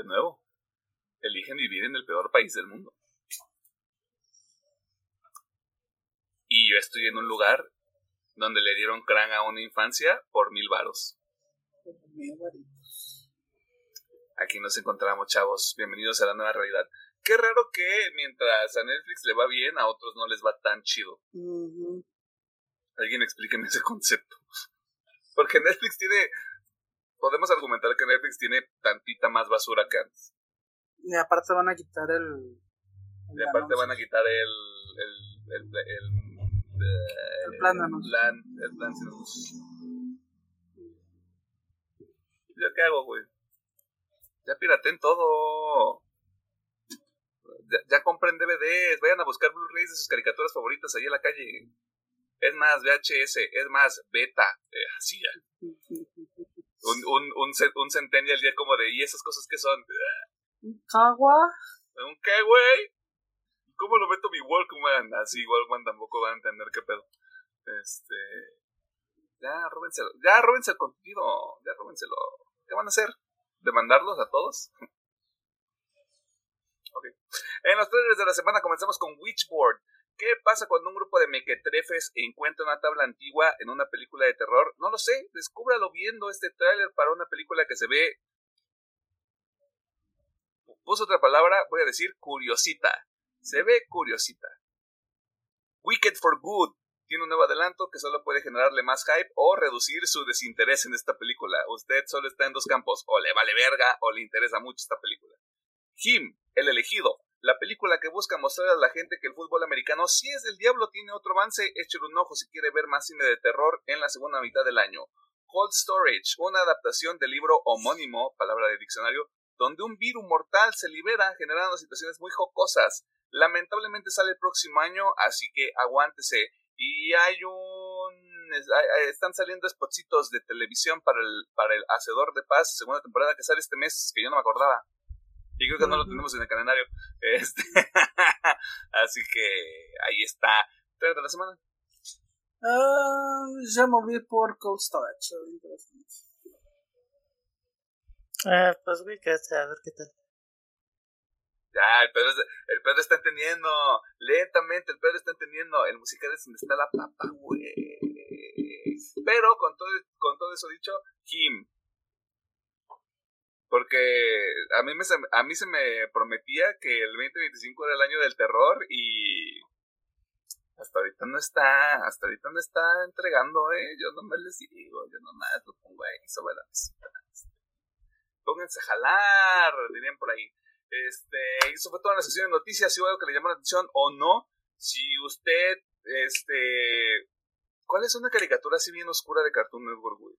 Speaker 1: De nuevo, eligen vivir en el peor país del mundo. Y yo estoy en un lugar donde le dieron crán a una infancia por mil varos. Aquí nos encontramos, chavos. Bienvenidos a la nueva realidad. Qué raro que mientras a Netflix le va bien, a otros no les va tan chido.
Speaker 2: Uh-huh.
Speaker 1: Alguien explíqueme ese concepto. Porque Netflix tiene... Podemos argumentar que Netflix tiene tantita más basura que antes.
Speaker 2: Y aparte van a quitar el...
Speaker 1: el y aparte van a quitar el... El, el, el, el,
Speaker 2: el plan de anuncios.
Speaker 1: El plan, el plan sin anuncios. ¿Yo qué hago, güey? Ya pirateen todo. Ya, ya compren D V Ds. Vayan a buscar Blu-rays de sus caricaturas favoritas ahí en la calle. Es más, V H S. Es más, beta. Eh, así ya. Un, un, un, un centennial ya como de, ¿y esas cosas qué son?
Speaker 2: ¿Un cagua?
Speaker 1: ¿Un qué, güey? ¿Cómo lo meto mi Walkman? Así, Walkman tampoco va a entender qué pedo. Este... Ya, róbenselo. Ya, róbense el contenido. Ya, róbenselo. ¿Qué van a hacer? ¿Demandarlos a todos? Ok. En los trailers de la semana comenzamos con Witchboard. ¿Qué pasa cuando un grupo de mequetrefes encuentra una tabla antigua en una película de terror? No lo sé, descúbralo viendo este tráiler para una película que se ve... Puso otra palabra, voy a decir curiosita. Se ve curiosita. Wicked for Good tiene un nuevo adelanto que solo puede generarle más hype o reducir su desinterés en esta película. Usted solo está en dos campos, o le vale verga o le interesa mucho esta película. Him, el elegido. La película que busca mostrar a la gente que el fútbol americano sí es del diablo, tiene otro avance. Échale un ojo si quiere ver más cine de terror en la segunda mitad del año. Cold Storage, una adaptación del libro homónimo, palabra de diccionario, donde un virus mortal se libera generando situaciones muy jocosas. Lamentablemente sale el próximo año, así que aguántese. Y hay un... están saliendo spotcitos de televisión para el, para el Hacedor de Paz, segunda temporada que sale este mes, que yo no me acordaba. Y creo que no lo tenemos en el calendario. Este, así que ahí está. ¿Trailer de la semana?
Speaker 2: Uh, ya moví por Cold Storage.
Speaker 3: Ah, pues güey, a ver qué tal.
Speaker 1: Ya, el Pedro, el Pedro está entendiendo. Lentamente, el Pedro está entendiendo. El musical es donde está la papa, güey. Pero con todo, con todo eso dicho, Him. Porque a mí, me, a mí se me prometía que el veinte veinticinco era el año del terror y hasta ahorita no está, hasta ahorita no está entregando, eh. Yo nomás les digo, yo nomás lo pongo ahí sobre la mesita. Pónganse a jalar, dirían por ahí. Este, y eso fue toda la sesión de noticias. Si hubo algo que le llamó la atención o no. Si usted, este, ¿cuál es una caricatura así bien oscura de Cartoon Network, güey?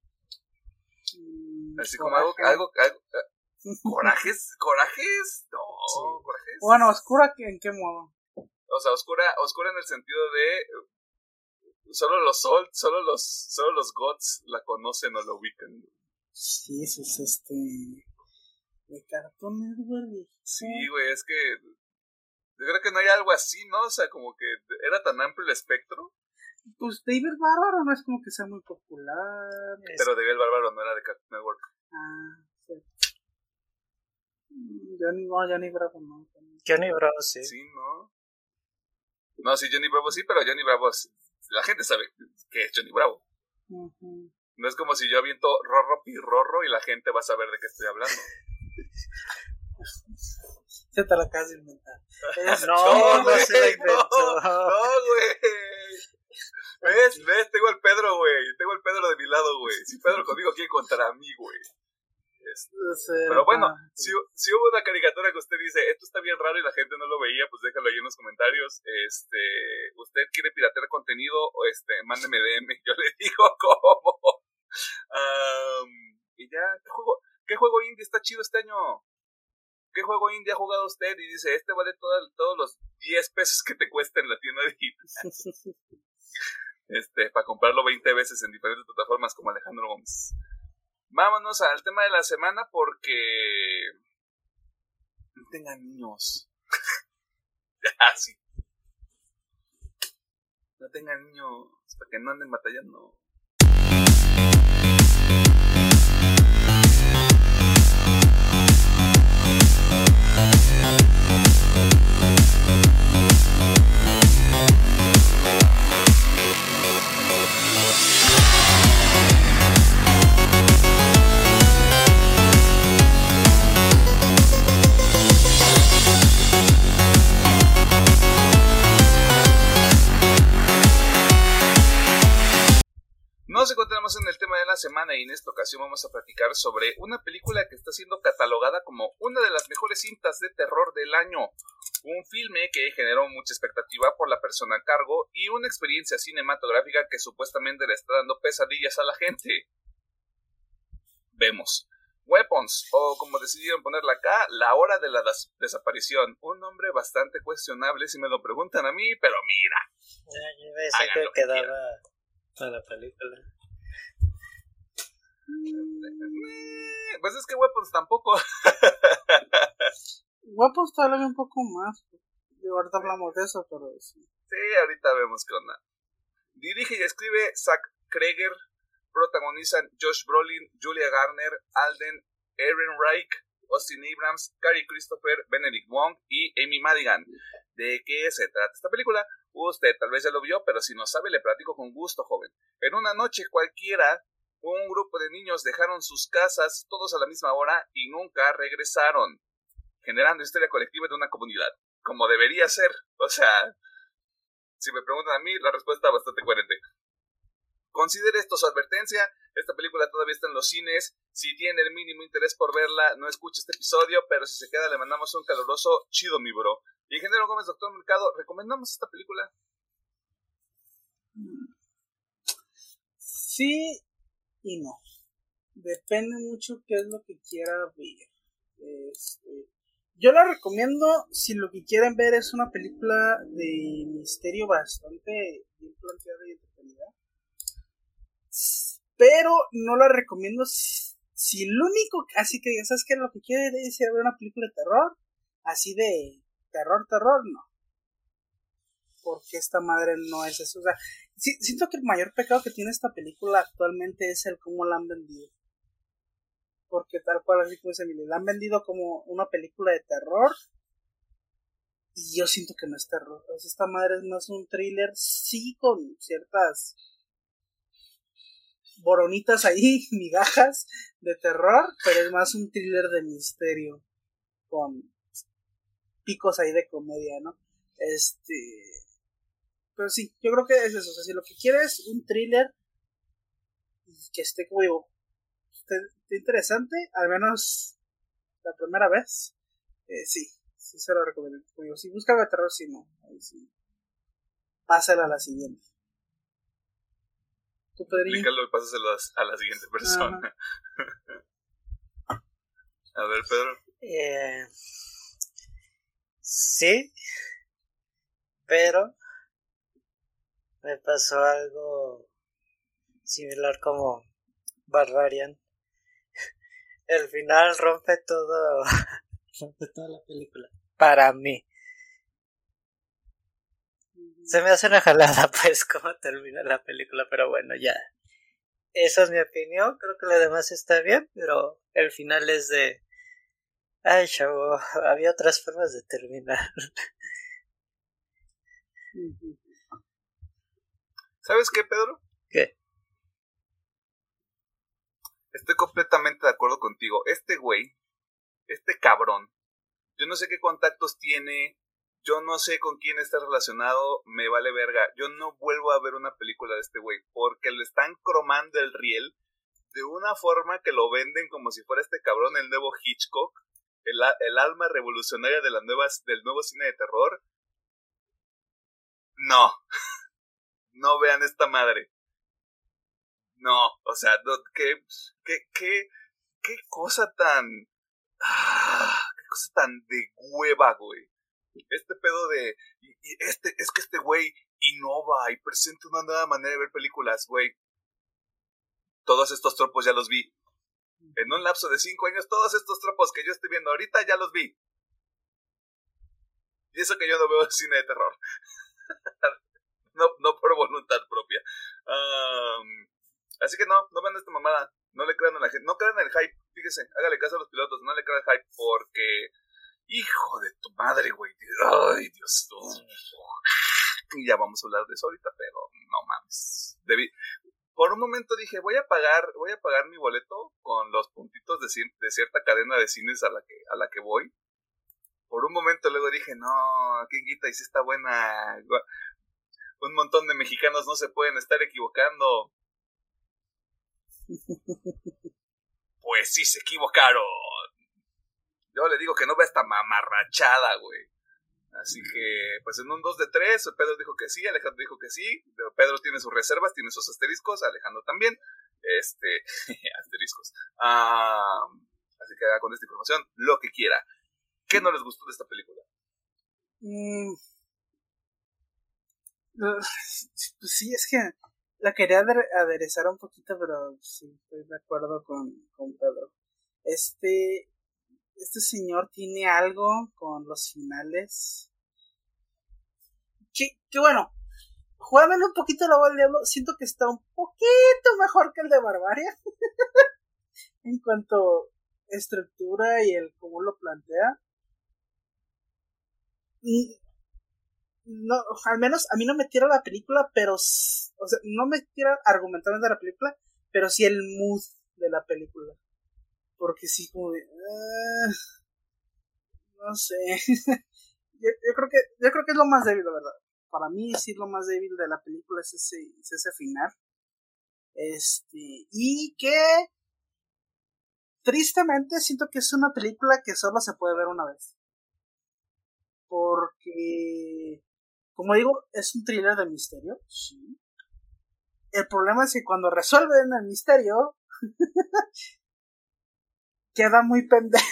Speaker 1: Así como algo, algo, algo, ¿corajes? ¿Corajes? No, sí. ¿Corajes?
Speaker 2: Bueno, ¿oscura en qué modo?
Speaker 1: O sea, oscura, oscura en el sentido de solo los Salt, solo los, solo los gods la conocen o la ubican.
Speaker 2: Sí, eso es este... de Cartoon Network.
Speaker 1: Sí, güey, es que yo creo que no hay algo así, ¿no? O sea, como que era tan amplio el espectro.
Speaker 2: Pues David Bárbaro no es como que sea muy popular.
Speaker 1: Pero David Bárbaro no era de Cartoon Network.
Speaker 2: Ah, sí. Johnny, no, Johnny Bravo no.
Speaker 3: Johnny Bravo sí.
Speaker 1: Sí, ¿no? No, sí, Johnny Bravo sí, pero Johnny Bravo, la gente sabe que es Johnny Bravo.
Speaker 2: Uh-huh.
Speaker 1: No es como si yo aviento Rorro Pirrorro y la gente va a saber de qué estoy hablando.
Speaker 2: Se te la acabas de inventar.
Speaker 3: Es... No, no, no se la inventó.
Speaker 1: No, no, güey. ¿Ves? ¿Ves? Tengo al Pedro, güey. Tengo al Pedro de mi lado, güey. Si Pedro conmigo, ¿quién contra mí, güey? Este, pero bueno, si, si hubo una caricatura que usted dice, esto está bien raro y la gente no lo veía, pues déjalo ahí en los comentarios. Este, usted quiere piratear contenido, o este, mándeme D M, yo le digo cómo. Um, y ya, ¿qué juego, ¿qué juego indie está chido este año? ¿Qué juego indie ha jugado usted? Y dice, este vale todo, todos los diez pesos que te cuesta en la tienda digital. Este, para comprarlo veinte veces en diferentes plataformas como Alejandro Gómez. Vámonos al tema de la semana porque no tengan niños. Ah, sí. No tengan niños para que no anden batallando. semana y en esta ocasión vamos a platicar sobre una película que está siendo catalogada como una de las mejores cintas de terror del año. Un filme que generó mucha expectativa por la persona a cargo y una experiencia cinematográfica que supuestamente le está dando pesadillas a la gente. Vemos Weapons, o como decidieron ponerla acá, La Hora de la des- Desaparición. Un nombre bastante cuestionable si me lo preguntan a mí, pero mira.
Speaker 3: Ya, yo iba a decir que
Speaker 1: que
Speaker 3: quedaba
Speaker 1: quieran.
Speaker 3: para la película.
Speaker 1: Pues es que Weapons tampoco.
Speaker 2: Guapos todavía un poco más. De ahorita hablamos de eso, pero sí.
Speaker 1: Sí, ahorita vemos qué onda. Dirige y escribe Zack Kreger. Protagonizan Josh Brolin, Julia Garner, Alden Ehrenreich, Austin Abrams, Cary Christopher, Benedict Wong y Amy Madigan. ¿De qué se trata esta película? Usted tal vez ya lo vio, pero si no sabe le platico con gusto, joven. En una noche cualquiera, un grupo de niños dejaron sus casas todos a la misma hora y nunca regresaron, generando histeria colectiva de una comunidad, como debería ser. O sea, si me preguntan a mí, la respuesta es bastante coherente. Considere esto su advertencia. Esta película todavía está en los cines. Si tiene el mínimo interés por verla, no escuche este episodio, pero si se queda le mandamos un caluroso chido, mi bro. Y Ingeniero Gómez, Doctor Mercado, ¿recomendamos esta película?
Speaker 2: Sí y no. Depende mucho qué es lo que quiera ver. Este, yo la recomiendo si lo que quieren ver es una película de misterio bastante bien planteada y entretenida. Pero no la recomiendo si, si el único, así que ya sabes que lo que quiere es ir a ver una película de terror, así de terror, terror, no. Porque esta madre no es eso. O sea, sí, siento que el mayor pecado que tiene esta película actualmente es el cómo la han vendido. Porque tal cual, así como dice Emily, la han vendido como una película de terror. Y yo siento que no es terror. O sea, esta madre es más un thriller, sí, con ciertas boronitas ahí, migajas de terror, pero es más un thriller de misterio con picos ahí de comedia, ¿no? Este, pero sí, yo creo que es eso. O sea, si lo que quieres es un thriller y que esté, como digo, esté, esté interesante, al menos la primera vez, eh, sí, sí se lo recomiendo. Como digo, si busca algo de terror, sí, no, ahí sí, pásala a la siguiente.
Speaker 1: Explícalo y pásaselo a, a la siguiente persona. A ver, Pedro.
Speaker 3: Eh, sí, pero me pasó algo similar como Barbarian. El final rompe todo, rompe toda la película. Para mí. Se me hace una jalada, pues, cómo termina la película, pero bueno, ya. Esa es mi opinión, creo que lo demás está bien, pero el final es de... Ay, chavo, había otras formas de terminar.
Speaker 1: ¿Sabes qué, Pedro?
Speaker 3: ¿Qué?
Speaker 1: Estoy completamente de acuerdo contigo. Este güey, este cabrón, yo no sé qué contactos tiene... Yo no sé con quién está relacionado, me vale verga. Yo no vuelvo a ver una película de este güey, porque le están cromando el riel de una forma que lo venden como si fuera este cabrón el nuevo Hitchcock, el, el alma revolucionaria de las nuevas, del nuevo cine de terror. No, no vean esta madre. No, o sea, no, qué, qué, qué, qué cosa tan, ah, qué cosa tan de hueva, güey. Este pedo de, y, y este, es que este güey innova y presenta una nueva manera de ver películas, güey. Todos estos tropos ya los vi. En un lapso de cinco años, todos estos tropos que yo estoy viendo ahorita ya los vi. Y eso que yo no veo cine de terror. no, no por voluntad propia. Um, así que no, no vean esta mamada. No le crean a la gente, no crean el hype. Fíjese, hágale caso a los pilotos, no le crean el hype porque... Hijo de tu madre, güey. Ay, Dios. Y ya vamos a hablar de eso ahorita, pero no mames. Debí... Por un momento dije, voy a pagar, voy a pagar mi boleto con los puntitos de, c- de cierta cadena de cines a la que, a la que voy. Por un momento luego dije, no, qué guita, y si está buena. Un montón de mexicanos no se pueden estar equivocando. Pues sí, se equivocaron. Yo le digo que no ve esta mamarrachada, güey. Así que, pues en un dos de tres, Pedro dijo que sí, Alejandro dijo que sí. Pedro tiene sus reservas, tiene sus asteriscos, Alejandro también. Este, asteriscos. Ah, así que haga con esta información lo que quiera. ¿Qué no les gustó de esta película?
Speaker 2: Mm, pues sí, es que la quería ader- aderezar un poquito, pero sí, estoy de acuerdo con, con Pedro. Este, este señor tiene algo con los finales. Que, que bueno, jugándole un poquito la voz del diablo, siento que está un poquito mejor que el de Barbaria. En cuanto a estructura y el cómo lo plantea. Y no, al menos a mí no me tira la película, pero, o sea, no me tira argumentalmente la película, pero sí el mood de la película. Porque sí, como de, uh, no sé. yo, yo creo que, yo creo que es lo más débil, la verdad. Para mí sí lo más débil de la película es ese, es ese final. Este, y que tristemente siento que es una película que solo se puede ver una vez. Porque, como digo, es un thriller de misterio. Sí. El problema es que cuando resuelven el misterio, queda muy pendejo.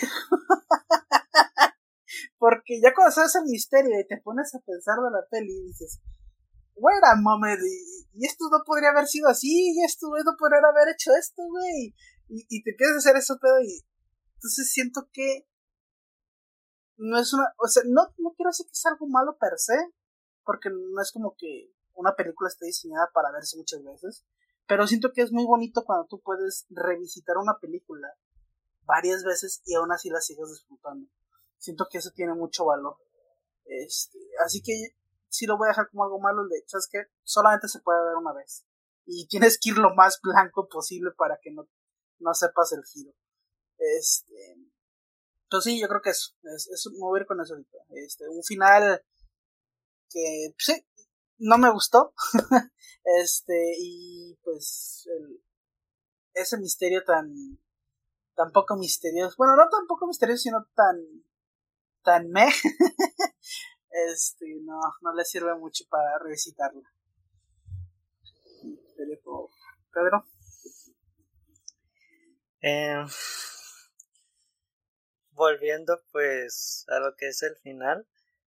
Speaker 2: Porque ya cuando sabes el misterio y te pones a pensar de la peli y dices, wait a moment, y, y esto no podría haber sido así, y esto no podría haber hecho esto, güey. Y, y te empiezas a hacer eso pedo y entonces siento que no es una, o sea, no, no quiero decir que es algo malo per se, porque no es como que una película esté diseñada para verse muchas veces, pero siento que es muy bonito cuando tú puedes revisitar una película varias veces y aún así la sigues disfrutando. Siento que eso tiene mucho valor. Este, así que sí lo voy a dejar como algo malo, el de, ¿sabes qué? Solamente se puede ver una vez. Y tienes que ir lo más blanco posible para que no, no sepas el giro. Este, entonces sí, yo creo que eso, es, es mover con eso ahorita. Este, un final que, sí, no me gustó. este, y pues, el, ese misterio tan, tan poco misterioso, bueno, no tan poco misterioso, sino tan, tan meh, este, no, no le sirve mucho para revisitarla. Pedro.
Speaker 3: Eh, volviendo pues a lo que es el final,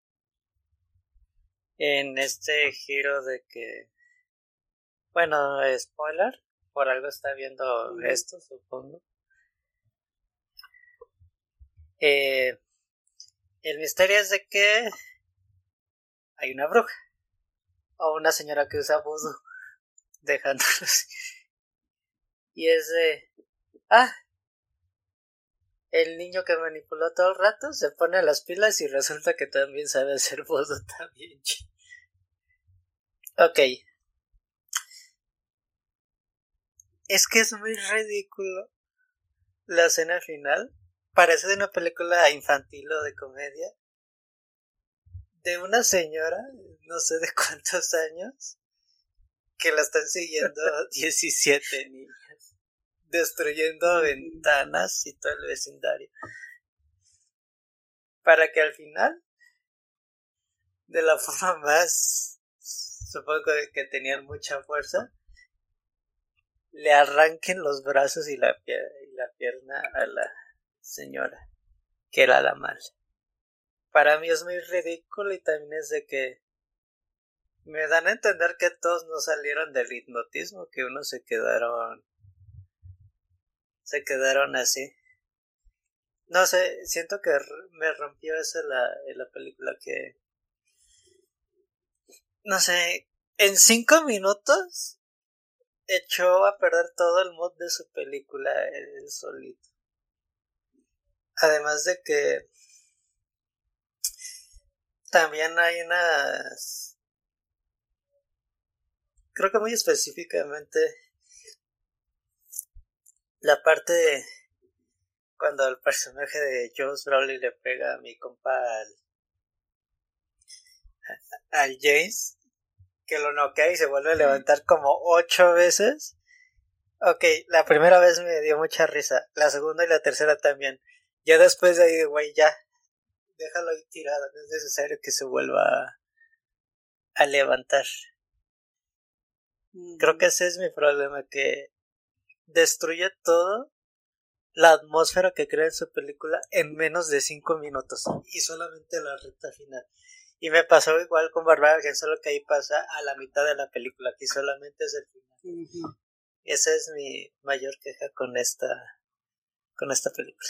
Speaker 3: en este giro de que, bueno, spoiler, por algo está viendo mm. esto, supongo. Eh, el misterio es de que hay una bruja o una señora que usa vudú, dejándolos. Y es de, ah, el niño que manipuló todo el rato se pone las pilas y resulta que también sabe hacer vudú también. Ok. Es que es muy ridículo la escena final. Parece de una película infantil o de comedia. De una señora, no sé de cuántos años, que la están siguiendo diecisiete niños, destruyendo ventanas y todo el vecindario. Para que al final, de la forma más, supongo que tenían mucha fuerza, le arranquen los brazos y la, pier- y la pierna a la señora, que era la mala. Para mí es muy ridículo y también es de que me dan a entender que todos no salieron del hipnotismo, que unos se quedaron se quedaron así. No sé, siento que me rompió eso en la, en la película, que no sé, en cinco minutos echó a perder todo el mood de su película él solito. Además de que también hay unas, creo que muy específicamente la parte de cuando el personaje de Josh Brolin le pega a mi compa al, al James, que lo noquea y se vuelve a levantar como ocho veces. Ok, la primera vez me dio mucha risa, la segunda y la tercera también. Ya después de ahí, güey, ya, déjalo ahí tirado, no es necesario que se vuelva a, a levantar. Mm. Creo que ese es mi problema, que destruye todo la atmósfera que crea en su película en menos de cinco minutos y solamente la recta final. Y me pasó igual con Barbarian, solo que ahí pasa a la mitad de la película, aquí solamente es el final. Uh-huh. Esa es mi mayor queja con esta con esta película.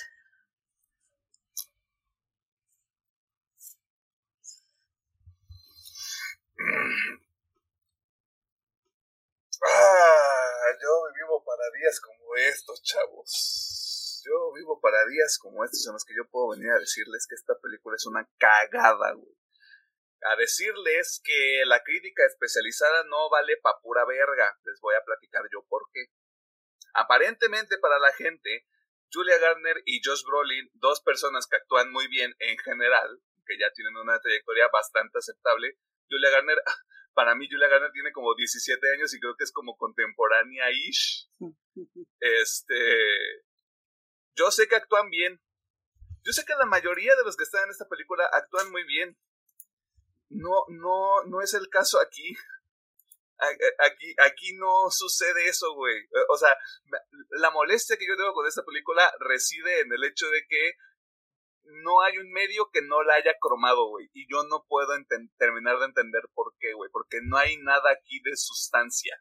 Speaker 1: Ah, yo vivo para días como estos, chavos. Yo vivo para días como estos en los que yo puedo venir a decirles que esta película es una cagada, güey. A decirles que la crítica especializada no vale pa' pura verga. Les voy a platicar yo por qué. Aparentemente para la gente, Julia Garner y Josh Brolin, dos personas que actúan muy bien en general, que ya tienen una trayectoria bastante aceptable. Julia Garner, para mí Julia Garner tiene como diecisiete años y creo que es como contemporánea-ish. Este, yo sé que actúan bien. Yo sé que la mayoría de los que están en esta película actúan muy bien. No, no, no es el caso aquí. Aquí, aquí no sucede eso, güey. O sea, la molestia que yo tengo con esta película reside en el hecho de que no hay un medio que no la haya cromado, güey. Y yo no puedo enten- terminar de entender por qué, güey. Porque no hay nada aquí de sustancia.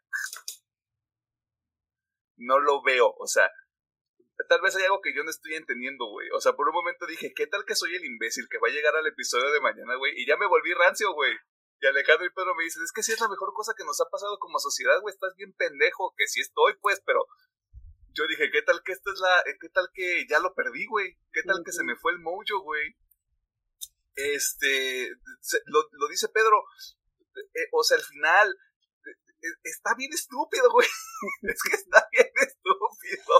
Speaker 1: No lo veo, o sea, tal vez hay algo que yo no estoy entendiendo, güey. O sea, por un momento dije, ¿qué tal que soy el imbécil que va a llegar al episodio de mañana, güey? Y ya me volví rancio, güey. Y Alejandro y Pedro me dicen, es que sí es la mejor cosa que nos ha pasado como sociedad, güey. Estás bien pendejo, que sí estoy, pues, pero... Yo dije, ¿qué tal que esta es la... ¿Qué tal que ya lo perdí, güey? ¿Qué tal que se me fue el mojo, güey? Este... Se, lo, lo dice Pedro. Eh, o sea, al final... Eh, está bien estúpido, güey. Es que está bien estúpido.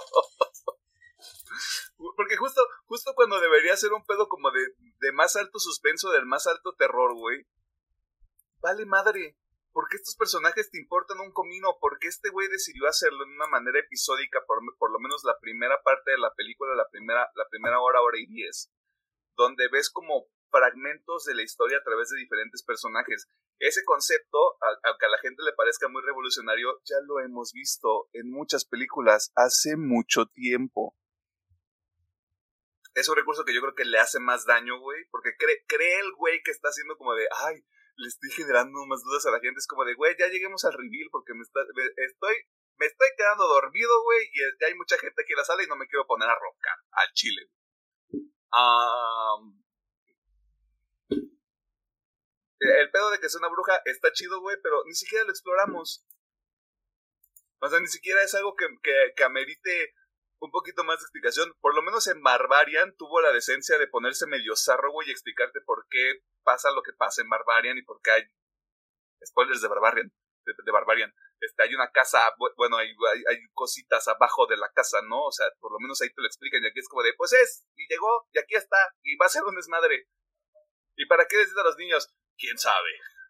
Speaker 1: Porque justo, justo cuando debería ser un pedo como de, de más alto suspenso, del más alto terror, güey. Vale madre. ¿Por qué estos personajes te importan un comino? ¿Por qué este güey decidió hacerlo en una manera episódica? Por, por lo menos la primera parte de la película, la primera, la primera hora, hora y diez. Donde ves como fragmentos de la historia a través de diferentes personajes. Ese concepto, aunque a la gente le parezca muy revolucionario, ya lo hemos visto en muchas películas hace mucho tiempo. Es un recurso que yo creo que le hace más daño, güey, porque cree, cree el güey que está haciendo como de, ay, le estoy generando más dudas a la gente. Es como de, güey, ya lleguemos al reveal porque me, está, me estoy me estoy quedando dormido, güey, y ya hay mucha gente aquí en la sala y no me quiero poner a roncar al chile. Um, el pedo de que es una bruja está chido, güey, pero ni siquiera lo exploramos. O sea, ni siquiera es algo que, que, que amerite un poquito más de explicación. Por lo menos en Barbarian tuvo la decencia de ponerse medio zarro, güey, y explicarte por qué pasa lo que pasa en Barbarian y por qué hay spoilers de Barbarian, de, de Barbarian. Este, hay una casa, bueno, hay, hay, hay cositas abajo de la casa, ¿no? O sea, por lo menos ahí te lo explican y aquí es como de, pues es, y llegó, y aquí está, y va a ser un desmadre. ¿Y para qué decir a los niños? ¿Quién sabe?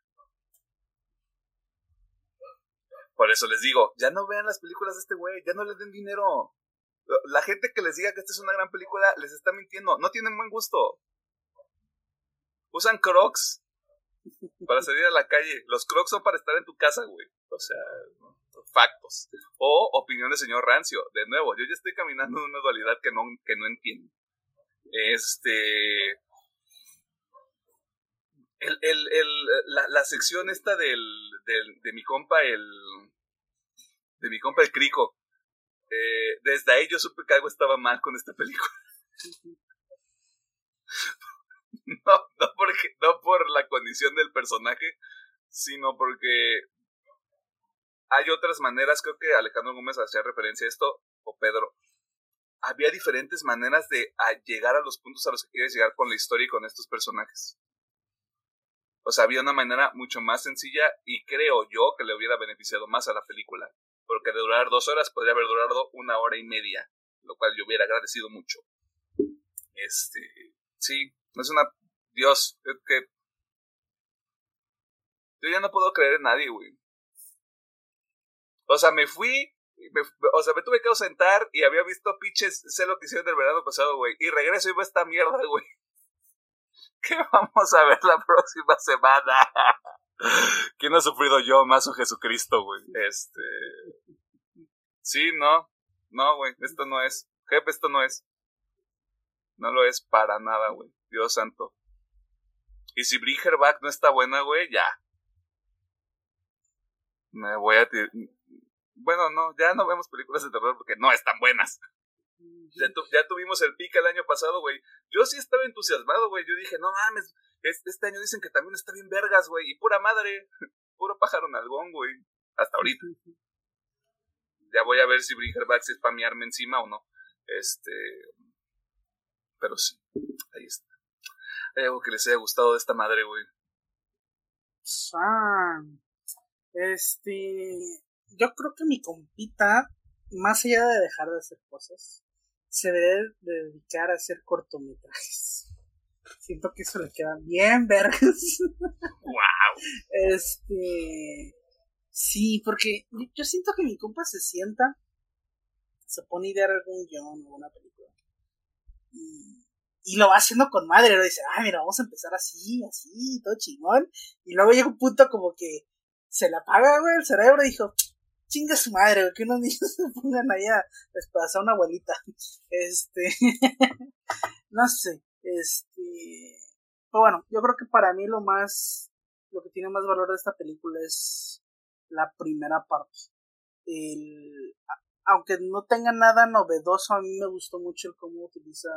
Speaker 1: Por eso les digo, ya no vean las películas de este güey, ya no les den dinero. La gente que les diga que esta es una gran película les está mintiendo, no tienen buen gusto. Usan Crocs para salir a la calle. Los Crocs son para estar en tu casa, güey. O sea, factos. O opinión del señor Rancio. De nuevo, yo ya estoy caminando en una dualidad que no, que no entiendo. Este... El, el, el, la, la sección esta del, del, de mi compa, el... De mi compa el Crico. Eh, desde ahí yo supe que algo estaba mal con esta película. No, no, porque, no por la condición del personaje, sino porque hay otras maneras. Creo que Alejandro Gómez hacía referencia a esto, o Pedro. Había diferentes maneras de a llegar a los puntos a los que quieres llegar con la historia y con estos personajes. O sea, había una manera mucho más sencilla y creo yo que le hubiera beneficiado más a la película. Porque de durar dos horas podría haber durado una hora y media, lo cual yo hubiera agradecido mucho. Este, sí, es una... Dios, es que... Yo ya no puedo creer en nadie, güey. O sea, me fui Me, o sea, me tuve que ausentar y había visto pinches, sé lo que hicieron del verano pasado, güey. Y regreso y veo esta mierda, güey. ¿Qué vamos a ver la próxima semana? ¿Quién ha sufrido yo más o Jesucristo, güey? Este... Sí, no. No, güey, esto no es. Jefe, esto no es. No lo es para nada, güey. Dios santo. Y si Bring Her Back no está buena, güey, ya. Me voy a... Tir- bueno, no, ya no vemos películas de terror porque no están buenas. Ya, tu- ya tuvimos el pica el año pasado, güey. Yo sí estaba entusiasmado, güey. Yo dije, no mames, este, este año dicen que también está bien vergas, güey. Y pura madre, puro pájaro nalgón, güey. Hasta ahorita. Ya voy a ver si Bring Her Back si es pa' miarme encima o no. Este... Pero sí, ahí está. Hay algo que les haya gustado de esta madre, güey.
Speaker 2: Ah, este... Yo creo que mi compita, más allá de dejar de hacer cosas, se debe de dedicar a hacer cortometrajes. Siento que eso le queda bien vergas.
Speaker 1: ¡Wow!
Speaker 2: Este... Sí, porque yo siento que mi compa se sienta, se pone a idear algún guión o alguna película. Y, y lo va haciendo con madre, lo dice, ah, mira, vamos a empezar así, así, todo chingón. Y luego llega un punto como que se le apaga, güey, el cerebro y dijo, chinga su madre, güey, que unos niños se pongan ahí a despedazar a una abuelita. Este, no sé, este, pero bueno, yo creo que para mí lo más, lo que tiene más valor de esta película es la primera parte. El, aunque no tenga nada novedoso, a mí me gustó mucho el cómo utiliza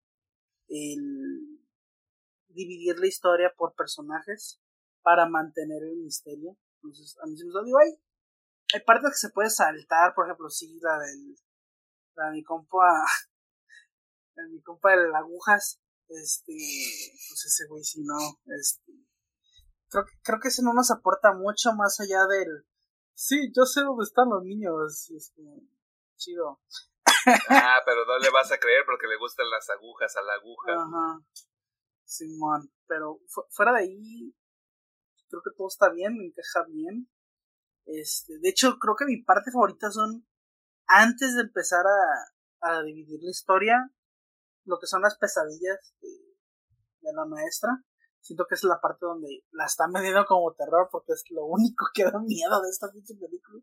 Speaker 2: el dividir la historia por personajes para mantener el misterio. Entonces, a mí se me lo digo, hay, hay partes que se puede saltar, por ejemplo, sí, la del, la de mi compa, la de mi compa de las agujas, este, pues ese güey sí no, este, creo que, creo que ese no nos aporta mucho más allá del, sí, yo sé dónde están los niños, este, chido.
Speaker 1: Ah, pero no le vas a creer porque le gustan las agujas a la aguja.
Speaker 2: Ajá, Simón, pero fu- fuera de ahí, creo que todo está bien, me encaja bien. Este, de hecho, creo que mi parte favorita son antes de empezar a, a dividir la historia, lo que son las pesadillas de, de la maestra. Siento que es la parte donde la están vendiendo como terror porque es lo único que da miedo de esta pinche película.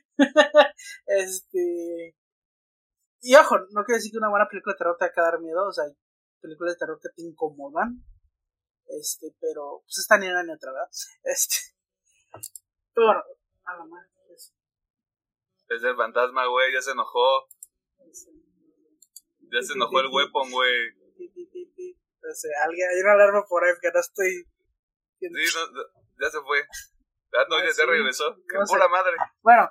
Speaker 2: este, y ojo, no quiero decir que una buena película de terror te va a dar miedo, o sea, hay películas de terror que te incomodan. Este, pero pues esta ni una ni otra, ¿verdad? Este, pero bueno, a la madre, pues,
Speaker 1: Es el fantasma, güey, ya se enojó.
Speaker 2: este,
Speaker 1: Ya se enojó el weapon, güey.
Speaker 2: o sea, alguien, hay una alarma por ahí que no estoy.
Speaker 1: Sí, no, no, ya se fue. Ah, no,
Speaker 2: Ah,
Speaker 1: ya
Speaker 2: sí.
Speaker 1: se regresó. ¡Qué
Speaker 2: No sé.
Speaker 1: pura madre!
Speaker 2: Bueno,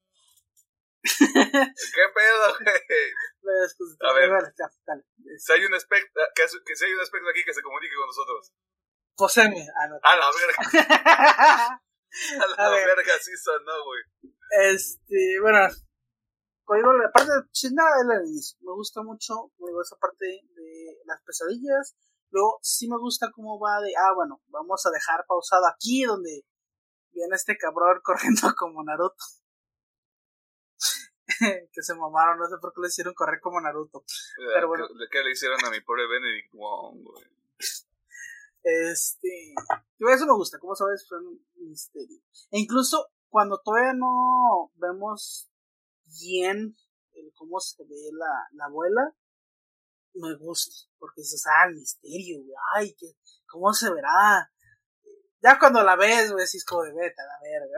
Speaker 1: ¿Qué pedo, güey?
Speaker 2: pues, pues,
Speaker 1: A ver.
Speaker 2: dale, ya, dale.
Speaker 1: Si hay un espectro, que, que si hay un espectro aquí que se comunique con nosotros.
Speaker 2: Poseeme. Ah, no.
Speaker 1: A la verga, a la
Speaker 2: A ver.
Speaker 1: verga, sí sonó, güey.
Speaker 2: Este, bueno, digo, la parte de China es la del inicio. Me gusta mucho, digo, esa parte de las pesadillas. Luego, sí me gusta cómo va de, ah, bueno, vamos a dejar pausado aquí donde viene este cabrón corriendo como Naruto. Que se mamaron, no sé por qué le hicieron correr como Naruto. Pero bueno.
Speaker 1: ¿Qué, ¿Qué le hicieron a mi pobre Benedict Wong, güey?
Speaker 2: Este, eso me gusta, como sabes, fue un misterio. E incluso cuando todavía no vemos bien el cómo se ve la, la abuela, me gusta, porque dices, ah, el misterio, güey, ay, que, cómo se verá. Ya cuando la ves, güey, es como de vete a la verga.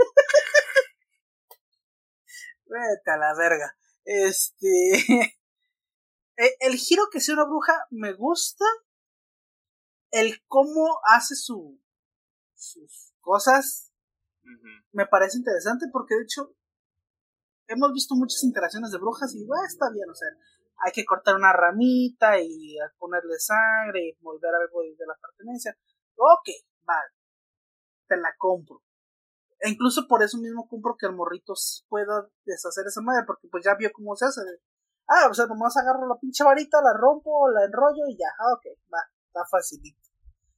Speaker 2: Vete a la verga. Este, el, el giro que sea una bruja me gusta. El cómo hace su sus cosas uh-huh. me parece interesante porque de hecho hemos visto muchas interacciones de brujas y bueno, está bien, o sea, hay que cortar una ramita y ponerle sangre y volver algo de la pertenencia. Ok, vale, te la compro. E incluso por eso mismo compro que el morrito pueda deshacer esa madre porque pues ya vio cómo se hace. Ah, o sea, nomás agarro la pinche varita, la rompo, la enrollo y ya, ah, ok, va. Está facilito.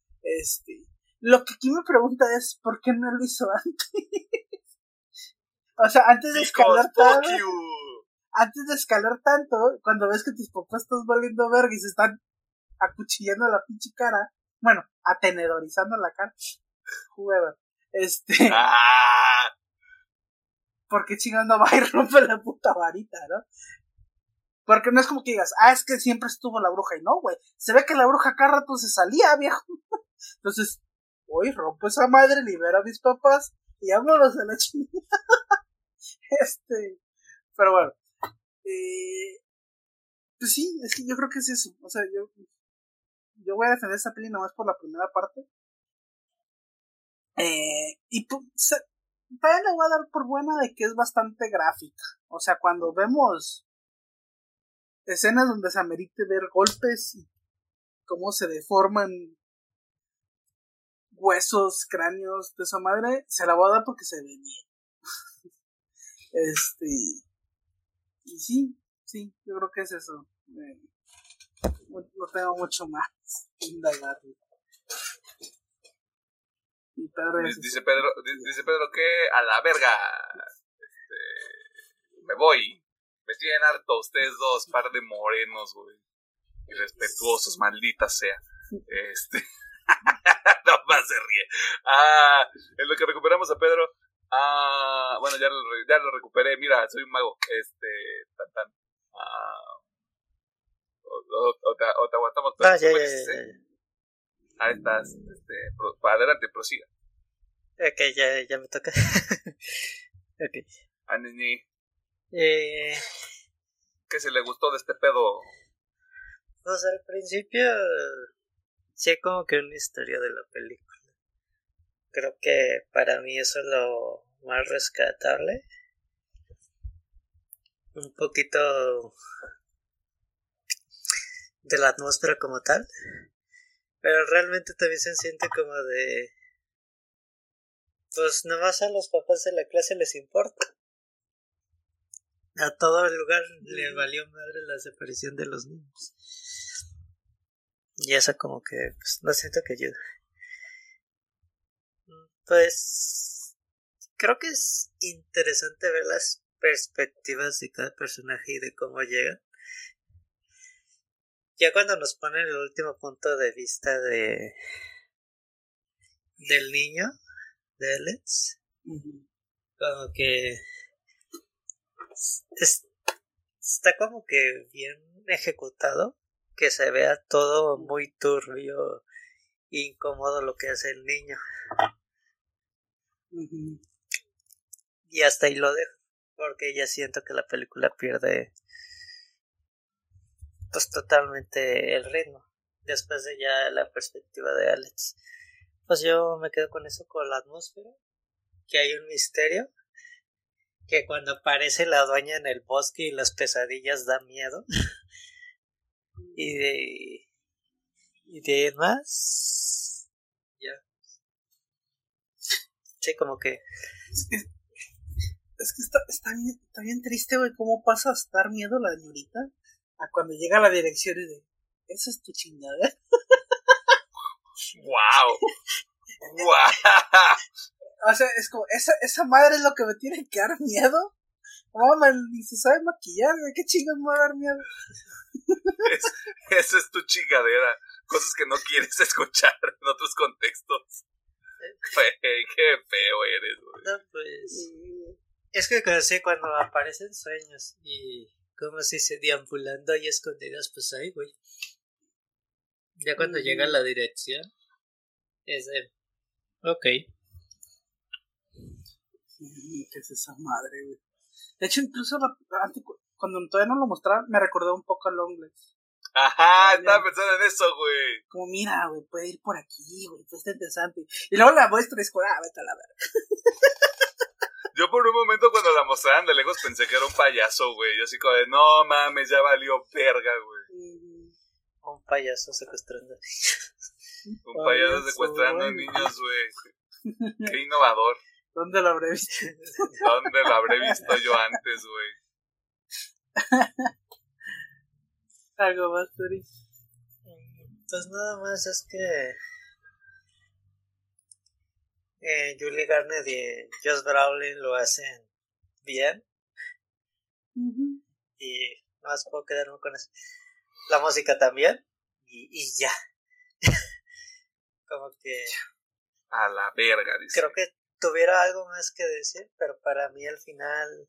Speaker 2: Este, lo que aquí me pregunta es ¿por qué no lo hizo antes? O sea, antes de escalar
Speaker 1: fuck
Speaker 2: tanto,
Speaker 1: you.
Speaker 2: antes de escalar tanto, cuando ves que tus papás están valiendo verga y se están acuchillando la pinche cara, bueno, atenedorizando la cara, whoever, este,
Speaker 1: Ah,
Speaker 2: ¿por qué chingados no va y rompe la puta varita, no? Porque no es como que digas, ah, es que siempre estuvo la bruja, y no, güey, se ve que la bruja cada rato se salía, viejo. Entonces, hoy rompo esa madre, libero a mis papás y vámonos a la chingada. Este, pero bueno, eh, pues sí, es que yo creo que es eso. O sea, yo, yo voy a defender esta peli nomás por la primera parte. Eh, y pues, también le voy a dar por buena de que es bastante gráfica. O sea, cuando vemos escenas donde se amerite ver golpes y cómo se deforman huesos, cráneos de esa madre, se la voy a dar porque se ve bien. Este, y sí, sí, yo creo que es eso. Eh, no tengo mucho más que indagar. Y Pedro
Speaker 1: dice, dice Pedro, dice Pedro que a la verga. Este, me voy. Me tienen harto ustedes dos, par de morenos, güey. Irrespetuosos, maldita sea. Este. No más se ríe. Ah, en lo que recuperamos a Pedro. Ah, bueno, ya lo, ya lo recuperé. Mira, soy un mago. Este, tan tan. Ah, o, o, o, te, o te aguantamos.
Speaker 3: Ah, ya, ya, ya, ya, ya.
Speaker 1: Ahí estás. Este, pro, para adelante, prosiga.
Speaker 3: Ok, ya, ya me toca. Ok.
Speaker 1: A Nini.
Speaker 3: Eh,
Speaker 1: ¿Qué se le gustó de este pedo?
Speaker 3: Pues al principio sí, como que una historia de la película. Creo que para mí eso es lo más rescatable. Un poquito de la atmósfera como tal. Pero realmente también se siente como de... Pues nomás a los papás de la clase les importa. A todo el lugar le valió madre la desaparición de los niños. Y eso como que, pues, no siento que ayuda. Pues, creo que es interesante ver las perspectivas de cada personaje y de cómo llegan. Ya cuando nos ponen el último punto de vista de del niño, de Alex, uh-huh. Como que es, está como que bien ejecutado, que se vea todo muy turbio, incómodo lo que hace el niño. Uh-huh. Y hasta ahí lo dejo, porque ya siento que la película pierde pues totalmente el ritmo después de ya la perspectiva de Alex. Pues yo me quedo con eso, con la atmósfera, que hay un misterio, que cuando aparece la dueña en el bosque y las pesadillas da miedo. y de y de más ya sí, como que
Speaker 2: es que, es que está, está, bien, está bien triste, güey, cómo pasa a estar miedo la señorita a cuando llega a la dirección y de esa es tu chingada.
Speaker 1: Wow. Wow.
Speaker 2: O sea, es como esa, esa madre es lo que me tiene que dar miedo. Oh, man, ni se sabe maquillar, güey, qué chingas me va a dar miedo.
Speaker 1: Es, esa es tu chingadera. Cosas que no quieres escuchar en otros contextos. Wey, qué feo eres, güey.
Speaker 3: No, pues es que sí, cuando aparecen sueños y como si se deambulando ahí escondidas, pues ahí, güey. Ya cuando mm. llega a la dirección es de ok.
Speaker 2: ¿Qué es esa madre, güey? De hecho, incluso la, antes, cuando todavía no lo mostraron, me recordó un poco a Longlegs.
Speaker 1: Ajá, estaba pensando en eso, güey.
Speaker 2: Como, mira, güey, puede ir por aquí, güey, pues está interesante. Y luego la muestra y es como, ah, vete a la verga.
Speaker 1: Yo por un momento cuando la mostraban de lejos pensé que era un payaso, güey. Yo así como de, no mames, ya valió verga, güey.
Speaker 3: Mm, un payaso secuestrando
Speaker 1: niños. Un payaso, payaso secuestrando a niños, güey. Qué innovador.
Speaker 2: ¿Dónde lo habré visto?
Speaker 1: ¿Dónde lo habré visto yo antes, güey?
Speaker 2: Algo más, Turi.
Speaker 3: Pues nada más es que eh, Julie Garner y Josh Brolin lo hacen bien.
Speaker 2: Uh-huh.
Speaker 3: Y no más puedo quedarme con eso. La música también. Y, y ya. Como que...
Speaker 1: A la verga, dice.
Speaker 3: Creo que tuviera algo más que decir, pero para mí al final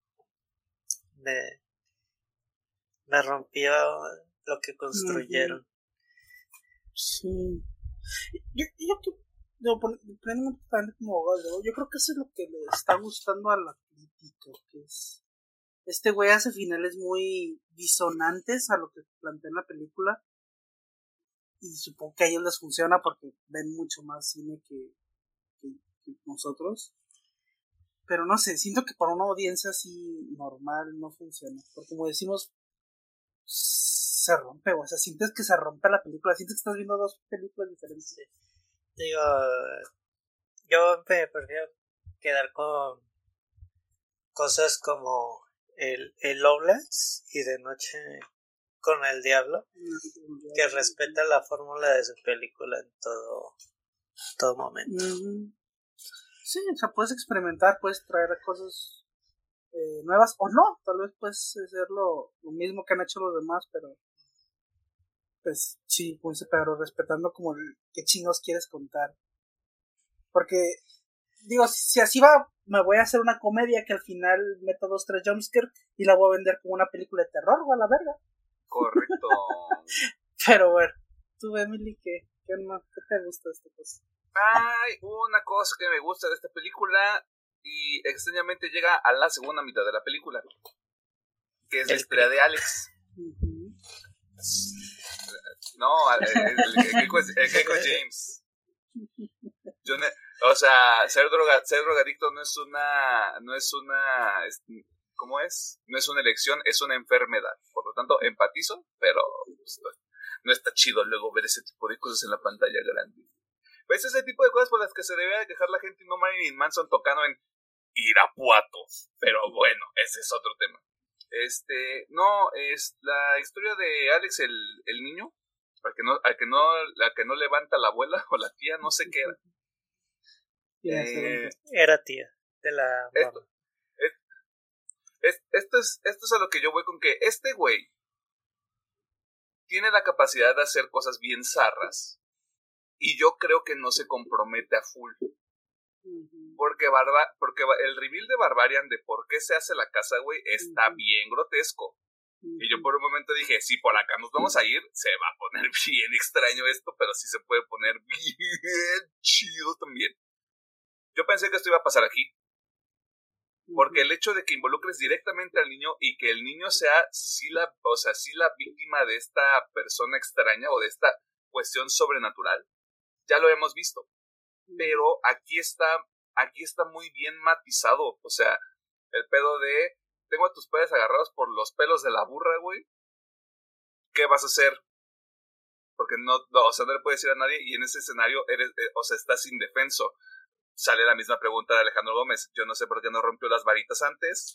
Speaker 3: me, me rompió lo que construyeron.
Speaker 2: Uh-huh. Sí. Yo, yo, yo, yo poniéndome totalmente como abogado, yo creo que eso es lo que le está gustando a la crítica, que es este güey hace finales muy disonantes a lo que plantea en la película, y supongo que a ellos les funciona porque ven mucho más cine que, que, que nosotros, pero no sé, siento que para una audiencia así normal no funciona, porque como decimos, se rompe, o sea, sientes que se rompe la película, sientes que estás viendo dos películas diferentes.
Speaker 3: Digo, yo me prefiero quedar con cosas como el, el Lowlands y De Noche con el Diablo, mm-hmm. que respeta la fórmula de su película en todo, todo momento.
Speaker 2: Mm-hmm. Sí, o sea, puedes experimentar, puedes traer cosas eh, nuevas o no, tal vez puedes hacer lo, lo mismo que han hecho los demás, pero pues sí, pues, pero respetando como el, qué chingos quieres contar. Porque, digo, si, si así va, me voy a hacer una comedia que al final meto dos, tres jumpscares y la voy a vender como una película de terror, o a la verga.
Speaker 1: Correcto.
Speaker 2: Pero bueno, tú, Emily, ¿qué, qué, no, ¿qué te gusta de esta cosa?
Speaker 1: Hay una cosa que me gusta de esta película y extrañamente llega a la segunda mitad de la película, que es la historia de Alex.
Speaker 2: Uh-huh.
Speaker 1: No, el, el, el, el, el Keiko James. Yo ne, o sea, ser droga, ser drogadicto no es una, no es una, es, ¿cómo es? No es una elección, es una enfermedad. Por lo tanto, empatizo, pero pues, no, no está chido luego ver ese tipo de cosas en la pantalla grande. Pues ese tipo de cosas por las que se debería quejar la gente y no Marilyn Manson tocando en Irapuato. Pero bueno, ese es otro tema. Este, no, es la historia de Alex el, el niño, al que no, al que no, al que no levanta la abuela o la tía, no sé qué era.
Speaker 3: Eh, era tía de la
Speaker 1: esto,
Speaker 3: mamá.
Speaker 1: Es, es, esto es, esto es a lo que yo voy con que este güey tiene la capacidad de hacer cosas bien zarras. Y yo creo que no se compromete a full. Uh-huh. Porque, barba, porque el reveal de Barbarian de por qué se hace la casa, güey, está uh-huh. bien grotesco. Uh-huh. Y yo por un momento dije, si por acá nos vamos a ir, se va a poner bien extraño esto, pero sí se puede poner bien chido también. Yo pensé que esto iba a pasar aquí. Uh-huh. Porque el hecho de que involucres directamente al niño y que el niño sea sí la, o sea, sí la víctima de esta persona extraña o de esta cuestión sobrenatural, ya lo hemos visto, pero aquí está, aquí está muy bien matizado, o sea, el pedo de, tengo a tus padres agarrados por los pelos de la burra, güey, ¿qué vas a hacer? Porque no, no, o sea, no le puedes decir a nadie y en ese escenario eres, eh, o sea, estás indefenso. Sale la misma pregunta de Alejandro Gómez, yo no sé por qué no rompió las varitas antes.